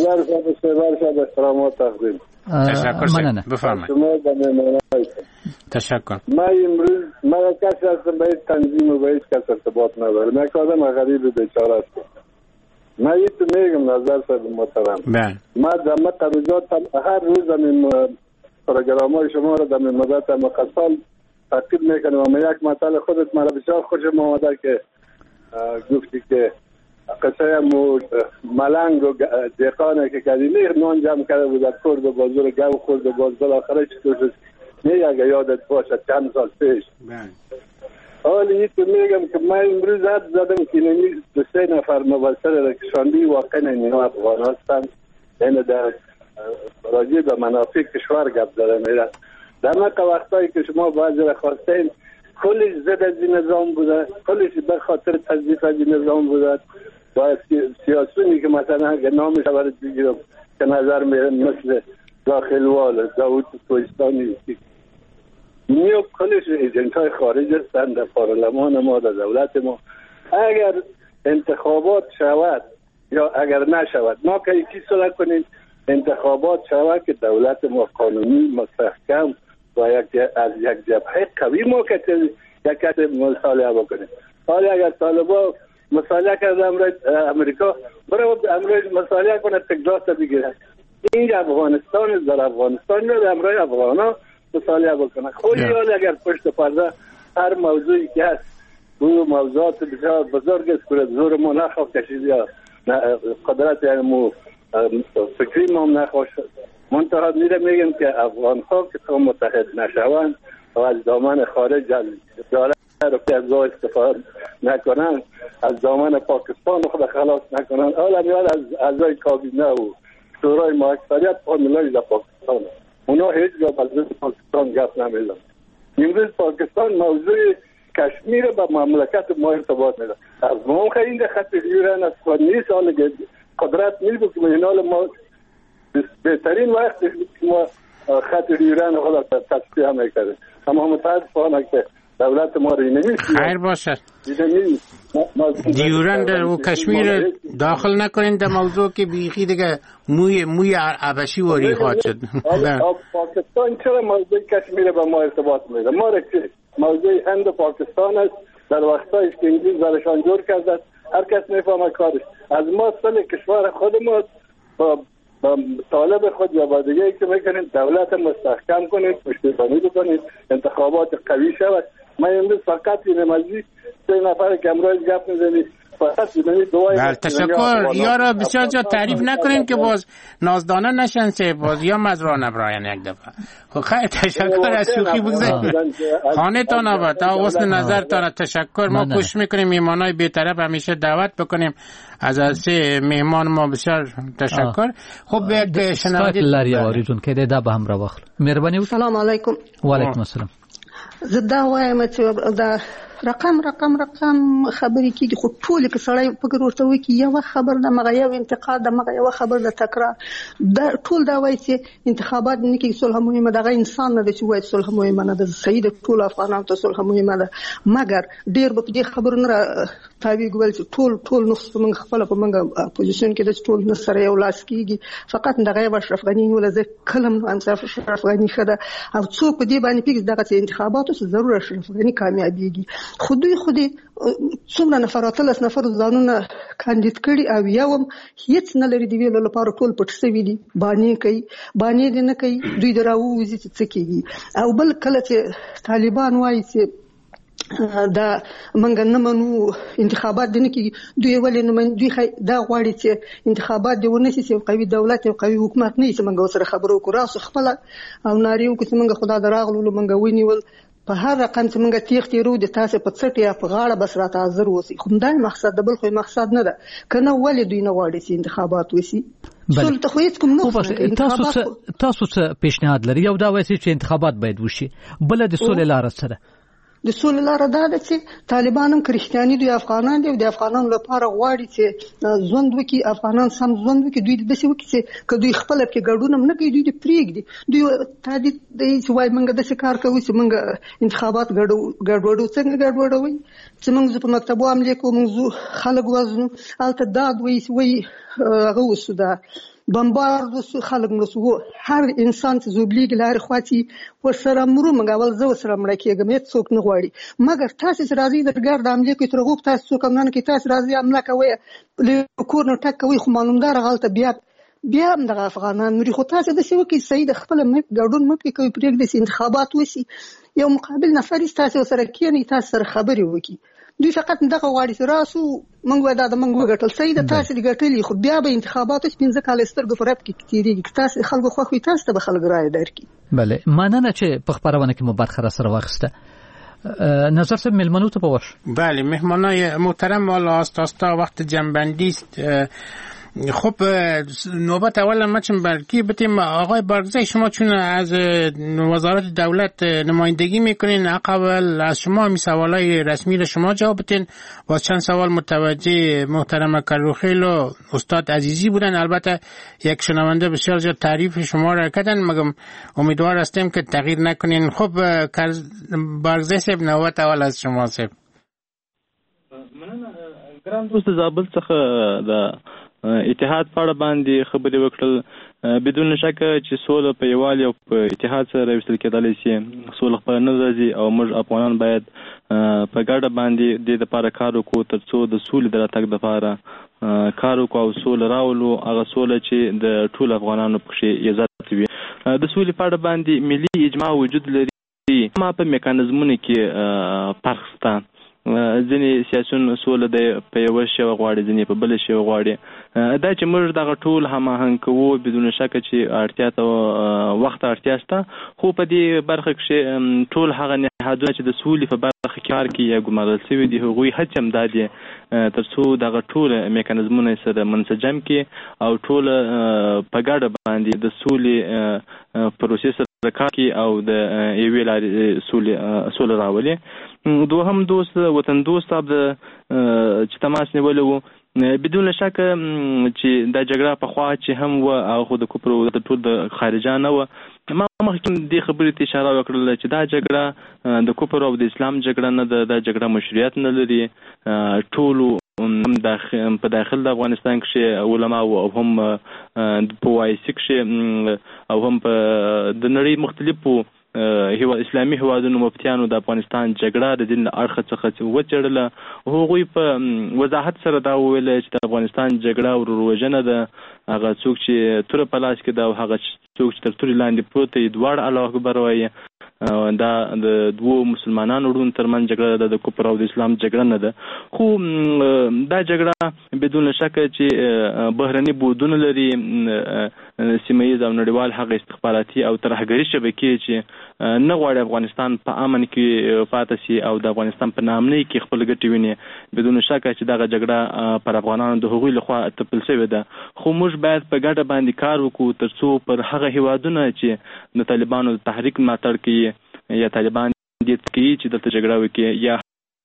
تشکر. مننه. بفرمایید. تشکر. ما امروز ما کسی هستم به تنظیم و به هیچ کس ارتباط ندارم. من که آدم غریب و بیچاره هستم. من یه تو میگم نظر صاحب محترم، ما دمه قبضات هر روز این پروگرام های شما رو در مدت مقصال تاکید میکنم. اما یک مطلب خودت مرا بسیار خوشم آمده که گفتی که قصه مو ملنگ و دیقانه که کردی نه نان جمع کرده بود در کرد و بازور گو خورد و باز بالاخره چطور شد نه اگه یادت باشد چند سال پیش. حالی تو میگم که من امروز حد زدم که نمی دو سه نفر مبصر رکشاندی واقعا اینا افغان هستن، یعنی در راجع به منافع کشور گپ داره میره. در مقه وقتایی که شما بعضی را خواستین کلش زد از این نظام بوده، کلش به خاطر تضعیف از این نظام بوده. باید سیاسونی که مثلا اگر نامش برای بگیرم که نظر میرم مثل داخلوال داود تویستانی نیو کلش ایجنت های خارج هستند در پارلمان ما، در دولت ما. اگر انتخابات شود یا اگر نشود، ما که یکی صلح کنیم انتخابات شود که دولت ما قانونی مستحکم و یک از یک جبهه قوی ما که یک کت مصالحه بکنیم. حالا اگر طالبا مصالحه کرده امریکا برای امروز مصالحه کنه تکزاس بگیره، این افغانستان در افغانستان نه در امروز افغانا مصالحه بکنه. خودی حالا اگر پشت پرده هر موضوعی که هست او موضوعات بسیار بزرگ است که زور ما نخواه کشید یا قدرت یعنی مو فکری ما هم نخواه شد. منطقه میره میگم که افغان ها که تا متحد نشوند و از دامن خارج از داره رو که از استفاده نکنن، از دامن پاکستان خود خلاص نکنن. حالا میاد از اعضای کابینه و شورای ماکساریت فامیلای در پاکستان، اونا هیچ جا بازی پاکستان گپ نمیدن. امروز پاکستان موضوع کشمیر با مملکت ما ارتباط میده. از ما خیلی خط ایران از کنی سال قدرت میده که مهنال ما بهترین وقت ما خط ایران خود تصفیه میکرده. اما متاسفانه که دولت ما رو نمیشه. خیر باشه دیوران در و کشمیر داخل نکنین در موضوع که بیخی دیگه موی موی عبشی واری خواهد شد. پاکستان چرا موضوع کشمیر با ما ارتباط میده؟ ما را که موضوع هند و پاکستان است در وقتایی که انگلیس برشان جور کرده، هر کس میفهمه کارش. از ما سال کشور خود ما با طالب خود یا با دیگه که میکنید دولت مستحکم کنید، پشتیبانی بکنید، انتخابات قوی شود. من امروز فقط این مزید سه نفر که امروز گپ میزنید فقط ببینید دوای بله تشکر. یارا بسیار جا تعریف نکنین که باز نازدانه نشن چه باز یا مزرعه نبراین یک دفعه. خب خیلی تشکر از شوخی بگذارید. خانه تان آباد تا حسن نظر تان تشکر. ما کوشش میکنیم میهمانای بی‌طرف همیشه دعوت بکنیم. از از مهمان ما بسیار تشکر. خب یک شنونده لاریا واریدون که ده به هم را واخل. مهربانی. سلام علیکم. و علیکم السلام. زه دا وایم چې دا رقم رقم رقم خبرې کېږي، خو ټولې که سړی فکر ورته وکړي یوه خبر ده، مغه یو انتقاد ده، مغه یوه خبر ده تکرار، دا ټول دا وایي چې انتخابات نه کېږي، صلح مهمه ده. هغه انسان نه دی چې وایي صلح مهمه نه ده، صحیح ده ټول افغانانو ته صلح مهمه ده، مګر ډېر به په دې خبرو نه تاویږي ویل چې ټول ټول نقص په موږ خپله په موږ اپوزیشن کې ده چې ټول نه سره یو لاس کېږي. فقط دغه یو اشرف غني نیوله، زه کلم اشرف غني ښه ده او څوک په دې باندې پوهېږي دغسې انتخاباتو څه ضرور اشرف غني کامیابېږي. خو دوی خو دې څومره نفر اتلس نفر ځانونه کاندید کړي او یو هم هېڅ نه لري د ویلو لپاره، ټول پټ سوي دي، بانې کوي، بانې دې نه کوي، دوی د راووځي چې څه کېږي. او بل کله چې طالبان وایي چې دا منګ نه منو انتخابات دې نه کېږي، دوی ولې نه مني؟ دوی دا غواړي چې انتخابات دې ونه شي، چې یو قوي دولت یو قوي حکومت نه وي چې موږ ورسره خبرې وکړو، راسو خپله او نارې وکړو چې موږ خدا د راغلو موږ ونیول په هر رقم چې موږ تیغ تیرو د تاسې په څټ یا په غاړه بس راته حاضر اوسئ. خو همدا مقصد ده، بل خو مقصد نه ده. که نه ولې دوی نه غواړي چې انتخابات وشي؟ سولې ته خو هېڅ کوم نقص نه کوي. تاسو څه پیشنهاد لري؟ یو دا وایي چې انتخابات باید وشي، بله د سولې لاره څه ده؟ د سولې لاره دا ده چې طالبان هم که رښتیاني دوی افغانان دي او د افغانانو لپاره غواړي چې ژوند وکړي، افغانان سم ژوند وکړي، دوی داسې وکړي چې که دوی خپله پکې ګډون هم نه کوي، دوی دې پرېږدي. دوی تهدید دی چې وایي موږ داسې کار کوو چې موږ انتخابات ګډوډو. څنګه ګډوډوئ؟ چې موږ زه په مکتبو حملې کوو، موږ ځو خلک وژنو، هلته داد وایي چې وایي هغه وسو دا بمبارد وسو، خلک مړه سو. هر انسان چې زوبلیږي لارې خوا چې ورسره مرو، موږ اول زه ورسره مړه کېږم، هېڅ څوک نه غواړي. مګر تاسې چې راځئ د ګرد حملې کوئ، تر هغو تاسې څوک هم نه کوي، تاسې راځئ حمله کوئ، له کور نه ټک کوئ، خو معلومدار هغلته بیا بیا هم دغه افغانان مري. خو تاسې داسې وکړئ صحیح د خپله ګډون مه پرې کوئ، پرېږدئ چې انتخابات وشي، یو مقابل نفر تاسې ورسره کښېنئ، تاسې سره خبرې وکړي. دوی فقط دغه غواړي چې راسو موږ وایو دا د موږ وګټل، صحیح ده تاسې دې ګټلي، خو بیا به انتخابات وشي، پنځه کاله سترګو په رپ کې تېرېږي. که تاسې خلکو خوښ وي، تاسو ته به خلک رایه درکړي. بله، مننه چې په خپرونه کې مو برخه راسره واخیسته. نظر صاحب مهمانو ته باش. بله، مهمانای محترم، والا آستاستا وقت جنبندی است. خب نوبت اول ما چون برکی بتیم آقای بارگزای، شما چون از وزارت دولت نمایندگی میکنین، اول از شما همین سوالای رسمی رو شما جواب بتین. باز چند سوال متوجه محترم کروخیل و استاد عزیزی بودن، البته یک شنونده بسیار زیاد تعریف شما را کردن، مگم امیدوار هستیم که تغییر نکنین. خب بارگزای صاحب، نوبت اول از شما صاحب. مننه ګران دوست، زابل څخه د اتحاد په اړه باندې خبرې وکړل. بدون شک چې سوله په یووالي او په اتحاد سره راوستل کېدلی شي، سوله خپله نه راځي او موږ افغانان باید په ګډه باندې دې دپاره کار وکړو تر څو د سولې د راتګ دپاره کار وکړو او سوله راولو، هغه سوله چې د ټولو افغانانو پکښې عزت وي. د سولې په اړه باندې ملي اجماع وجود لري، ما په میکانیزمونو کې فرق شته. ځینې سیاسیون سوله دی په یوه شیوه غواړي، ځینې په بله شیوه غواړي. دا چې موږ دغه ټول هماهنګ کوو، بدون شکه چې اړتیا ته وخت اړتیا شته، خو په دې برخه کښې ټول هغه نهادونه چې د سولې په برخه کې کار کوي یا ګمارل شوي دي، هغوی هڅې هم دا دي تر څو دغه ټول میکانیزمونه سره منسجم کړي او ټول په ګډه باندې د سولې پروسې سره کار کوي او د یوې لارې سوله راولي. دوهم دوست وطن دوست صاحب چې تماس نیولی و، بدون شک چې دا جګړه پخوا چې هم وه او خو د کفر د ټول د خارجان نه وه. ما مخکې دې خبرې ته اشاره وکړله چې دا جګړه د کفر او د اسلام جګړه نه ده، دا جګړه مشروعیت نه لري. ټولو هم په داخل د افغانستان کښې علما او هم په وایسي کښې او هم په د نړۍ مختلفو اسلامي هیوادونو مفتیانو د افغانستان جګړه د دین له اړخه څخه وڅېړله. هغوی په وضاحت سره دا وویله چې د افغانستان جګړه ورور ده، هغه څوک چې توره په لاس کې ده او هغه څوک چې تر تورې لاندې پروت دی دواړه الله اکبر وایي. دا د دوو مسلمانانو ورونو ترمنځ جګړه ده، د کفر او د اسلام جګړه نه ده. خو دا جګړه بدون شک چې بهرني بودونه لري، سیمه ییز او نړیوال هغه استخباراتي او ترهګري شبکې چې نه غواړي افغانستان په امن کې پاتې شي او د افغانستان په ناامنۍ کې خپل ګټې ویني. بدون شک چې دغه جګړه پر افغانانو د هغوی لخوا تپل شوې ده، خو موږ باید په ګډه باندې کار وکړو تر څو پر هغه هیوادونه چې د طالبانو د تحریک ملاتړ کوي یا طالبان دې کوي چې دلته جګړه وکړي یا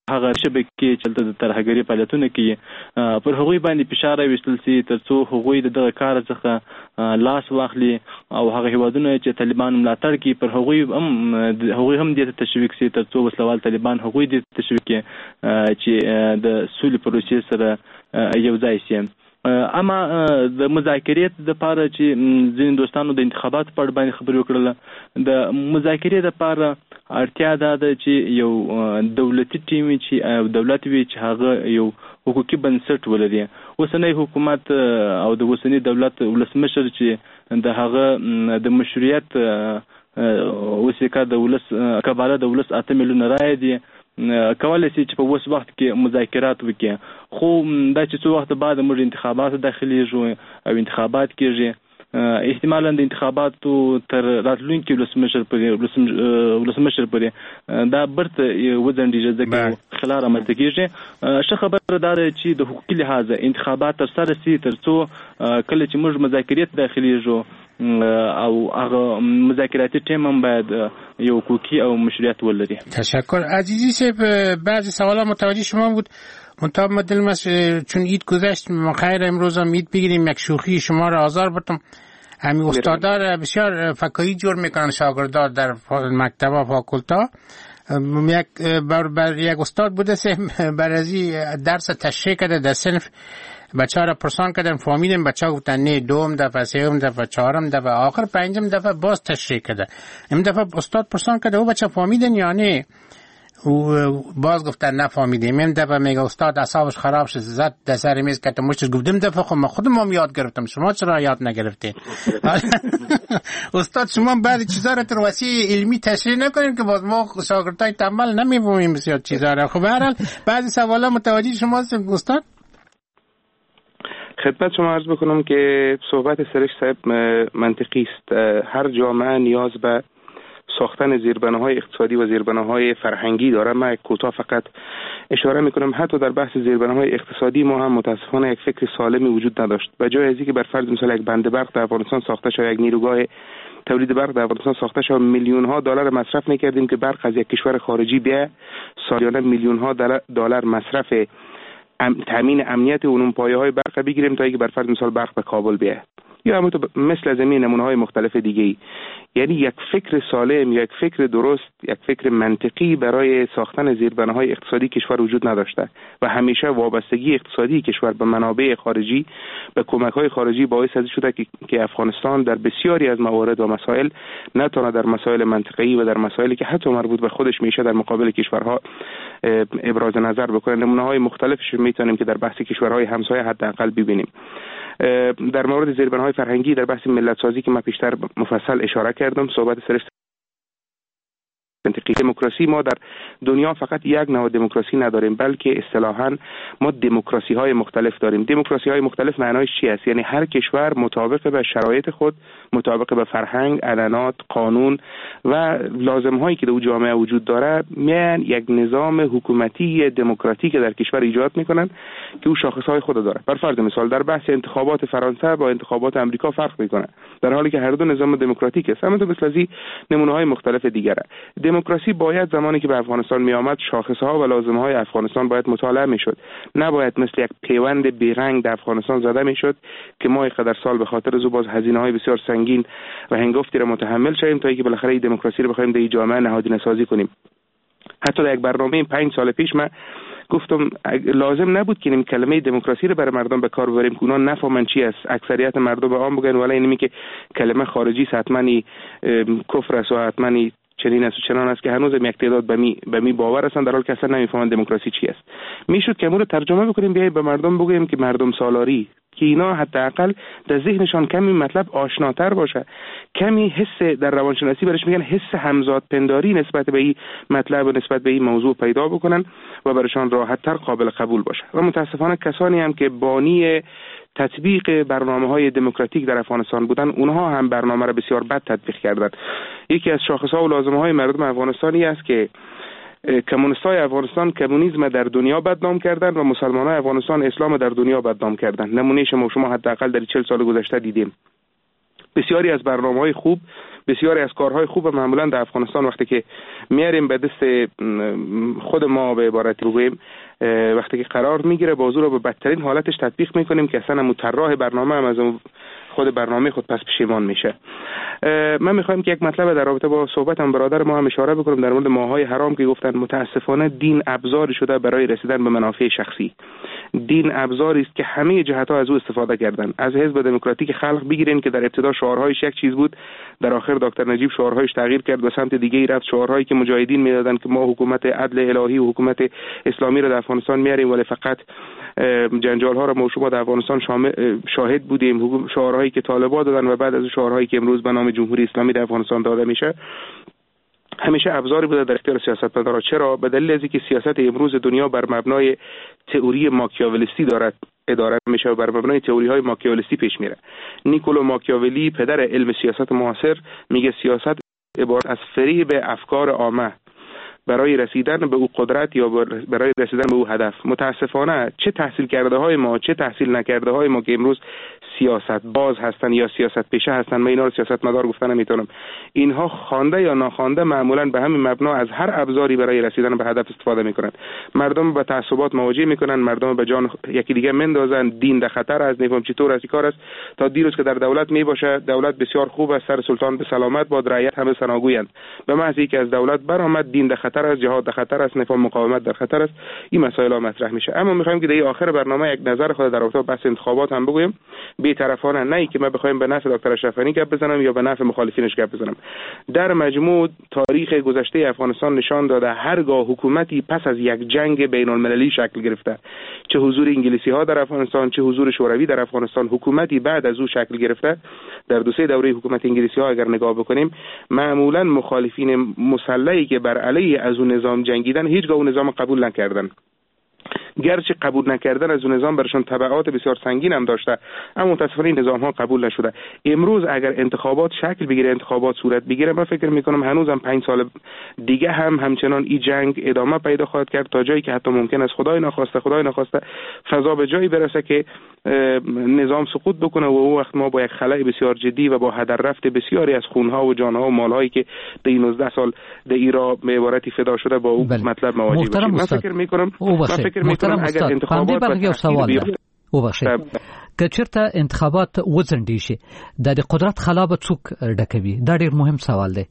هغه شبکې چې د ترهګري فعالیتونه کوي پر هغوی باندې فشار راوستل سي ترڅو هغوی د دغه کار څخه لاس واخلي او هغه هیوادونه چې طالبان ملاتړ کوي پر هغوی هم هغوی هم دې تشویق سي ترڅو وسلوال طالبان هغوی دې تشویق کوي چې د سولې پروسې سره یو ځای سي. اما د مذاکرات د پاره چې ځین دوستانو د انتخابات په اړه باندې خبرې وکړل، د مذاکرې د پاره اړتیا ده چې یو دولتي ټیم چې دولت وي چې هغه یو حقوقي بنسټ ولري. اوسنی حکومت او د اوسنی دولت ولسمشر چې د هغه د مشروعیت وسیکا د ولس کباله د ولس اته میلیون رای دي کولای شي چې په اوس وخت کې مذاکرات وکړي، خو دا چې څو وخت بعد موږ انتخابات داخليږي او انتخابات کېږي، احتمالاً د انتخاباتو تر راتلونکي ولسمشر پورې ولسمشر پورې دا برته وځنډېږي ځکه خلا رامنځته کېږي. ښه خبره دا ده چې د حقوقي لحاظه انتخابات ترسره سي ترڅو کله چې موږ مذاکرات داخليږو او هغه مذاکراتی تیم هم باید یو حقوقی او مشروعیت ولري. تشکر. عزیزی صاحب بعضی سوالا متوجه شما بود، منتها مدل چون اید گذشت خیر امروز هم اید بگیریم یک شوخی شما را آزار بردم. همین استادار بسیار فکایی جور میکنن شاگردار در مکتب و فاکولتا. یک بر, بر یک استاد بوده سه برازی درس تشریح کرده در صنف، بچه ها را پرسان کردن فهمیدیم، بچه ها گفتن نه، دوم دفعه، سوم دفعه، چهارم دفعه، آخر پنجم دفعه باز تشریح کرده. این دفعه استاد پرسان کرده او بچه فهمیدن یا نه؟ و باز گفتن نفهمیدیم. این دفعه میگه استاد اعصابش خراب شد، زد در سر میز که مشتش گفتم دفعه خب من خودم هم یاد گرفتم، شما چرا یاد نگرفتین؟ استاد شما بعد چیزا رو تر وسیع علمی تشریح نکنین که باز ما شاگردای تنبل نمیفهمیم بسیار چیزا رو. خب هر حال بعضی سوالا متوجه شما هستید استاد؟ خدمت شما عرض بکنم که صحبت سرش صاحب منطقی است. هر جامعه نیاز به ساختن زیربناهای اقتصادی و زیربناهای فرهنگی داره. من کوتاه فقط اشاره میکنم حتی در بحث زیربناهای اقتصادی ما هم متاسفانه یک فکر سالمی وجود نداشت. به جای از اینکه بر فرض مثلا یک بند برق در افغانستان ساخته شود، یک نیروگاه تولید برق در افغانستان ساخته شود، میلیون ها دلار مصرف میکردیم که برق از یک کشور خارجی بیا سالیانه میلیون ها دلار مصرف ام تامین امنیت اون پایه های برق بگیریم تا اینکه بر فرض مثال برق به کابل بیاد، یا همون مثل از این نمونه های مختلف دیگه ای. یعنی یک فکر سالم، یک فکر درست، یک فکر منطقی برای ساختن زیربناهای اقتصادی کشور وجود نداشته و همیشه وابستگی اقتصادی کشور به منابع خارجی، به کمک‌های خارجی باعث شده که افغانستان در بسیاری از موارد و مسائل نتونه در مسائل منطقی و در مسائلی که حتی مربوط به خودش میشه در مقابل کشورها ابراز نظر بکنه. نمونه‌های مختلفش میتونیم که در بحث کشورهای همسایه حداقل ببینیم. در مورد زیربناهای فرهنگی در بحث ملت سازی که من پیشتر مفصل اشاره کردم، صحبت سرش منطقی. دموکراسی ما در دنیا فقط یک نوع دموکراسی نداریم، بلکه اصطلاحاً ما دموکراسی های مختلف داریم. دموکراسی های مختلف معنایش چی است؟ یعنی هر کشور مطابق به شرایط خود، مطابق به فرهنگ، عنعنات، قانون و لازم هایی که در جامعه وجود داره، میان یک نظام حکومتی دموکراتیک در کشور ایجاد میکنن که او شاخص های خود داره. بر فرض مثال در بحث انتخابات فرانسه با انتخابات امریکا فرق میکنه، در حالی که هر دو نظام دموکراتیک است. همونطور مثل ازی نمونه های مختلف دیگره. دموکراسی باید زمانی که به افغانستان می آمد شاخصها و لازمهای افغانستان باید مطالعه میشد، نباید مثل یک پیوند بیرنگ در افغانستان زده میشد که ما اینقدر سال به خاطر زو باز هزینه‌های بسیار سنگین و هنگفتی را متحمل شویم تا اینکه بالاخره این دموکراسی رو بخوایم در جامعه نهادینه سازی کنیم. حتی در یک برنامه پنج سال پیش من گفتم لازم نبود که این کلمه دموکراسی رو برای مردم به کار ببریم که اونا نفهمن چی است. اکثریت مردم عام بگن ولی اینمی که کلمه خارجی حتما کفر است و حتما چنین است و چنان است که هنوز یک تعداد به می به می باور هستند، در حالی که اصلا نمیفهمن دموکراسی چی است. میشد که امور رو ترجمه بکنیم، بیایم به مردم بگوییم که مردم سالاری، که اینا حداقل در ذهنشان کمی مطلب آشناتر باشه، کمی حس در روانشناسی برش میگن حس همزاد پنداری نسبت به این مطلب و نسبت به این موضوع پیدا بکنن و برشان راحت‌تر قابل قبول باشه. و متاسفانه کسانی هم که بانی تطبیق برنامه‌های دموکراتیک در افغانستان بودن، اونها هم برنامه را بسیار بد تطبیق کردند. یکی از شاخص‌ها و لازمه‌های مردم افغانستانی است که کمونیستای افغانستان کمونیسم در دنیا بدنام کردند و مسلمانای افغانستان اسلام در دنیا بدنام کردند. نمونهش ما شما حداقل در چهل سال گذشته دیدیم. بسیاری از برنامه‌های خوب، بسیاری از کارهای خوب معمولا در افغانستان وقتی که میاریم به دست خود ما به عبارتی بگوییم وقتی که قرار میگیره بازو رو به بدترین حالتش تطبیق میکنیم که اصلا مطرح برنامه هم از خود برنامه خود پس پشیمان میشه. من میخوایم که یک مطلب در رابطه با صحبتم برادر ما هم اشاره بکنم در مورد ماهای حرام که گفتن متاسفانه دین ابزاری شده برای رسیدن به منافع شخصی. دین ابزاری است که همه جهت‌ها از او استفاده کردن. از حزب دموکراتیک خلق بگیرین که در ابتدا شعارهایش یک چیز بود، در آخر دکتر نجیب شعارهایش تغییر کرد به سمت دیگه‌ای رفت. شعارهایی که مجاهدین میدادن که ما حکومت عدل الهی و حکومت اسلامی را در افغانستان میاریم ولی فقط جنجال ها را ما شما در افغانستان شاهد بودیم، شعارهایی که طالبان دادن و بعد از شعارهایی که امروز به نام جمهوری اسلامی در افغانستان داده میشه همیشه ابزاری بوده در اختیار سیاستمداران. چرا؟ به دلیل اینکه سیاست امروز دنیا بر مبنای تئوری ماکیاولیستی دارد اداره میشه و بر مبنای تئوری های ماکیاولیستی پیش میره. نیکولو ماکیاولی پدر علم سیاست معاصر میگه سیاست عبارت از فریب افکار عامه برای رسیدن به او قدرت یا برای رسیدن به او هدف. متاسفانه چه تحصیل کرده های ما چه تحصیل نکرده های ما که امروز سیاست باز هستن یا سیاست پیشه هستن، من اینا رو سیاست مدار گفتن نمیتونم، اینها خوانده یا ناخوانده معمولا به همین مبنا از هر ابزاری برای رسیدن به هدف استفاده میکنن. مردم به تعصبات مواجه میکنن، مردم به جان یکی دیگه مندازن، دین در خطر است، نمیفهم چطور از این کار است. تا دیروز که در دولت میباشه دولت بسیار خوب است، سر سلطان به سلامت باد، رعیت همه ثناگویند. به محض اینکه از دولت برآمد دین در خطر است، جهاد در خطر است، نفهم مقاومت در خطر است، این مسائل ها مطرح میشه. اما میخوایم که در آخر برنامه یک نظر خود در رابطه با بحث انتخابات هم بگویم، بی‌طرفانه، نه اینکه ما بخوایم به نفع دکتر اشرف غنی گپ بزنم یا به نفع مخالفینش گپ بزنم. در مجموع تاریخ گذشته افغانستان نشان داده هرگاه حکومتی پس از یک جنگ بین المللی شکل گرفته، چه حضور انگلیسی ها در افغانستان چه حضور شوروی در افغانستان، حکومتی بعد از او شکل گرفته در دو سه دوره حکومت انگلیسی ها اگر نگاه بکنیم معمولا مخالفین مسلحی که بر علیه از اون نظام جنگیدن هیچگاه اون نظام قبول نکردن. گرچه قبول نکردن از اون نظام برشون تبعات بسیار سنگین هم داشته، اما متاسفانه این نظام ها قبول نشده. امروز اگر انتخابات شکل بگیره، انتخابات صورت بگیره، من فکر میکنم هنوزم پنج سال دیگه هم همچنان این جنگ ادامه پیدا خواهد کرد تا جایی که حتی ممکن است خدای نخواسته خدای نخواسته فضا به جایی برسه که نظام سقوط بکنه و اون وقت ما با یک خلأ بسیار جدی و با هدر رفت بسیاری از خونها و جانها و مالهایی که در این نوزده سال در ایران به عبارتی فدا شده با اون مطلب مواجه بشیم. من فکر میکنم من فکر میکنم اگر انتخابات باندې سوال او بخښه که چیرته انتخابات وځنډي شي د قدرت خلا به څوک ډکوي؟ دا ډیر مهم سوال دی.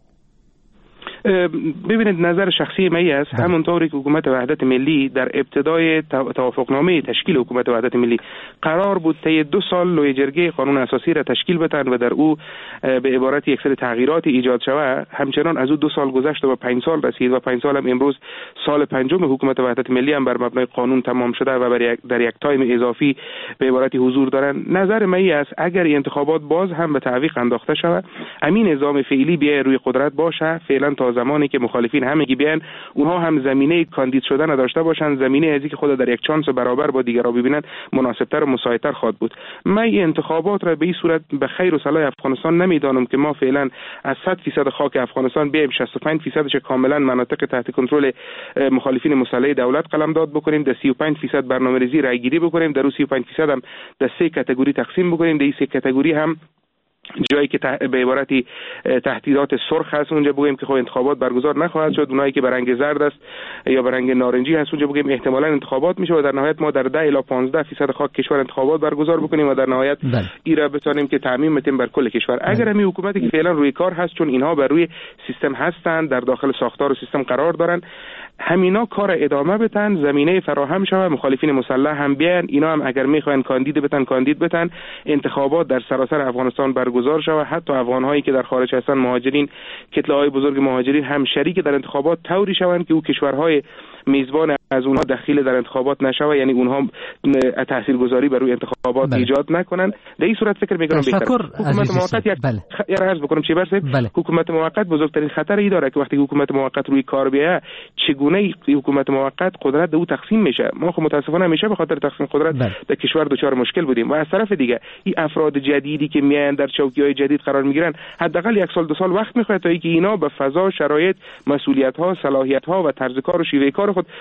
ببینید نظر شخصی من است همونطوری که حکومت وحدت ملی در ابتدای توافقنامه تشکیل حکومت وحدت ملی قرار بود طی دو سال لوی جرگه قانون اساسی را تشکیل بدن و در او به عبارت یک سری تغییرات ایجاد شود، همچنان از او دو سال گذشت و پنج سال رسید و پنج سال هم امروز سال پنجم حکومت وحدت ملی هم بر مبنای قانون تمام شده و در یک تایم اضافی به عبارتی حضور دارن. نظر من است اگر انتخابات باز هم به تعویق انداخته شود، همین نظام فعلی بیای روی قدرت باشه، فعلا تا زمانی که مخالفین همگی بیان اونها هم زمینه کاندید شدن نداشته باشند، زمینه از اینکه خود در یک چانس برابر با دیگرها ببینن مناسبتر و مساعدتر خواهد بود. من این انتخابات را به این صورت به خیر و صلاح افغانستان نمیدانم که ما فعلا از صد درصد خاک افغانستان بیایم شصت و پنج درصدش کاملا مناطق تحت کنترل مخالفین مسلح دولت قلمداد بکنیم، در سی و پنج درصد برنامه‌ریزی رای گیری بکنیم، در سی و پنج درصد هم در سه کاتگوری تقسیم بکنیم، در این سه کاتگوری هم جایی که به عبارتی تهدیدات سرخ هست اونجا بگیم که خب انتخابات برگزار نخواهد شد، اونایی که برنگ زرد است یا برنگ نارنجی هست اونجا بگیم احتمالاً انتخابات میشه و در نهایت ما در ده الی پانزده درصد خاک کشور انتخابات برگزار بکنیم و در نهایت ایرا بتونیم که تعمیم بتیم بر کل کشور. اگر همین حکومتی که فعلا روی کار هست چون اینها بر روی سیستم هستند، در داخل ساختار و سیستم قرار دارن، همینا کار ادامه بدن، زمینه فراهم شود، مخالفین مسلح هم بیان، اینا هم اگر میخواین کاندید بتن کاندید بتن، انتخابات در سراسر افغانستان برگزار شود، حتی افغان‌هایی که در خارج هستن مهاجرین، کتله‌های بزرگ مهاجرین هم شریک در انتخابات طوری شوند که او کشورهای میزبان از اونها دخیل در انتخابات نشوه، یعنی اونها تاثیرگذاری بر روی انتخابات بله. ایجاد نکنن. در این صورت فکر می‌کنم بهتر حکومت موقت یک بله. خ... عرض بکنم چی برسه بله. حکومت موقت بزرگترین خطر ای داره که وقتی حکومت موقت روی کار بیاد چگونه حکومت موقت قدرت او تقسیم میشه. ما خب متاسفانه همیشه به خاطر تقسیم قدرت بله. در کشور دچار مشکل بودیم و از طرف دیگه این افراد جدیدی که میان در چوکی‌های جدید قرار میگیرن حداقل یک سال دو سال وقت میخواد تا اینکه اینا به فضا، شرایط، مسئولیت‌ها، صلاحیت‌ها و طرز کار و شیوه کار خود آشنا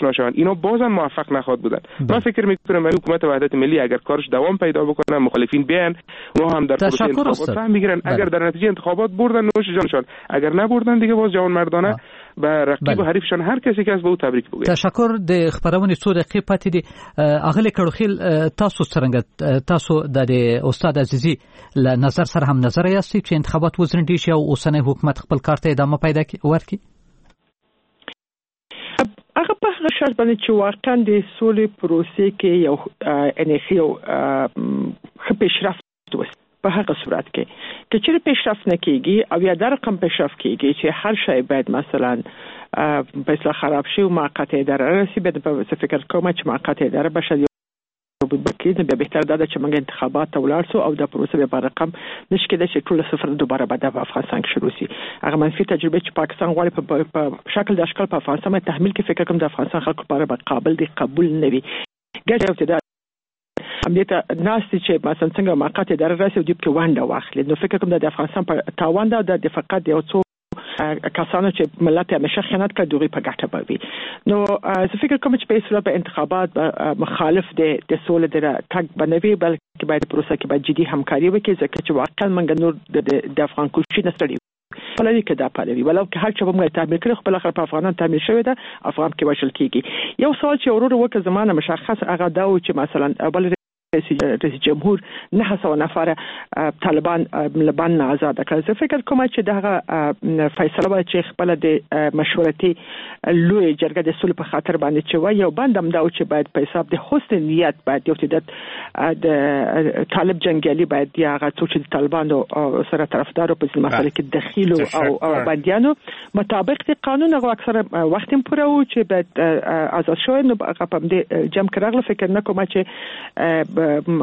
نشوند، اینا بازم موفق نخواهد بودند. من فکر میکنم حکومت وحدت ملی اگر کارش دوام پیدا بکنه، مخالفین بیان اونها هم در پروسه انتخابات سهم میگیرن، اگر در نتیجه انتخابات بردن نوش جانشان، اگر نبردن دیگه باز جوان مردانه به رقیب و حریفشان هر کسی که از به او تبریک بگوید. تشکر. د خبرونه څو دقیقې پاتې دي. اغلی کړوخیل تاسو څنګه تاسو د استاد عزیزی له نظر سره هم نظر یاستئ چې انتخابات وزرندي شي او اوسنۍ حکومت خپل کار ته ادامه پیدا ورکړي؟ هغه په هغه شرط باندې چې واقعا د سولې پروسې کې یو انخي او ښه پیشرفت وشي. په هغه صورت کې چې چیرې پیشرفت نه کیږي او یا در رقم پیشرفت کیږي چې هر شی باید مثلا په اصلاح خراب شي او موقته اداره رسي، به فکر کوم چې موقته اداره بشه بکید به بهتر ده چې موږ انتخابات ته ولاړ سو او د پروسې به رقم نشي کېدای چې ټول صفر دوباره به د افغانستان کې شروع شي. هغه منفي تجربه چې پاکستان غواړي په شکل د اشکال په افغانستان باندې تحمیل کې فکر کوم د افغانستان خلکو لپاره به قابل دي قبول نه وي. ګټه ده امنیت ناستي چې مثلا څنګه موقته اداره رسي او د په وانډه واخلي. نو فکر کوم د افغانستان په تاوان ده د فقط یو څو کسانو چې ملت همیشه خیانت کړي دوی په ګټه بوي. نو زه فکر کوم چې په صورت به انتخابات مخالف دي د سولې د تګ بنوي، بلکې باید پروسه کې باید جدي همکاري وکړي، ځکه چې واقعا موږ نور د افغان کوشش نه ستړي پلوي کې دا پلوي ولو که هر څه به موږ تعمیر کړو خپل خپل په افغانان تعمیر شوی ده، افغان کې وشل کیږي. یو سوال چې ورور وکړ زمانه مشخص هغه دا و چې مثلا اول رئیس جمهور نه سو نفر طالبان لبنان آزاد کړل. زه فکر کوم چې دغه فیصله به چې خپل د مشورتي لوی جرګه د سولې په خاطر باندې چې وایي یو بندم دا چې باید په حساب د حسن نیت باید یو چې د طالب جنگیالي باید یا هغه څو چې طالبان او سره طرفدارو په مسله کې دخیل او باندیانو مطابق د قانون هغه اکثر وخت هم پوره و چې باید آزاد شوی. نو هغه په دې جمع کړل فکر نه کوم چې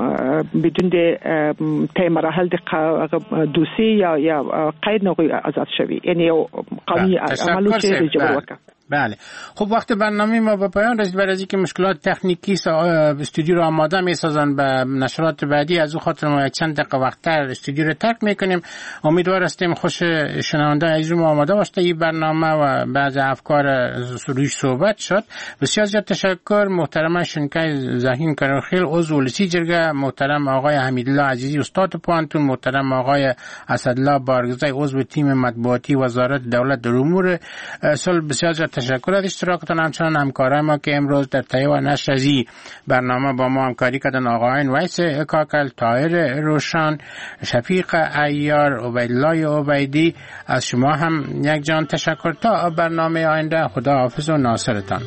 بدون د ته مراحل د دوسی یا یا قید نه آزاد شوی، یعنی قانونی عملو چې جبر وکړه. بله. خب وقت برنامه ما به پایان رسید. برای اینکه مشکلات تکنیکی استودیو رو آماده می‌سازن به نشرات بعدی، از او خاطر ما چند دقیقه وقت‌تر استودیو رو ترک می‌کنیم. امیدوار هستیم خوش شنونده عزیز ما آماده باشید این برنامه و بعض افکار روش صحبت شد. بسیار زیاد تشکر محترم شنکای زهین کروخیل عضو لسی جرگه، محترم آقای حمیدالله عزیزی استاد پوانتون، محترم آقای اسدالله بارگزای عضو تیم مطبوعاتی وزارت دولت در امور صلح. بسیار زیاد تشکر از اشتراکتان. همچنان همکارای ما که امروز در تهیه و نشر از برنامه با ما همکاری کردن آقایان ویس کاکل، طاهر روشن، شفیق عیار، عبیدالله عبیدی. از شما هم یک جان تشکر. تا برنامه آینده خدا حافظ و ناصرتان.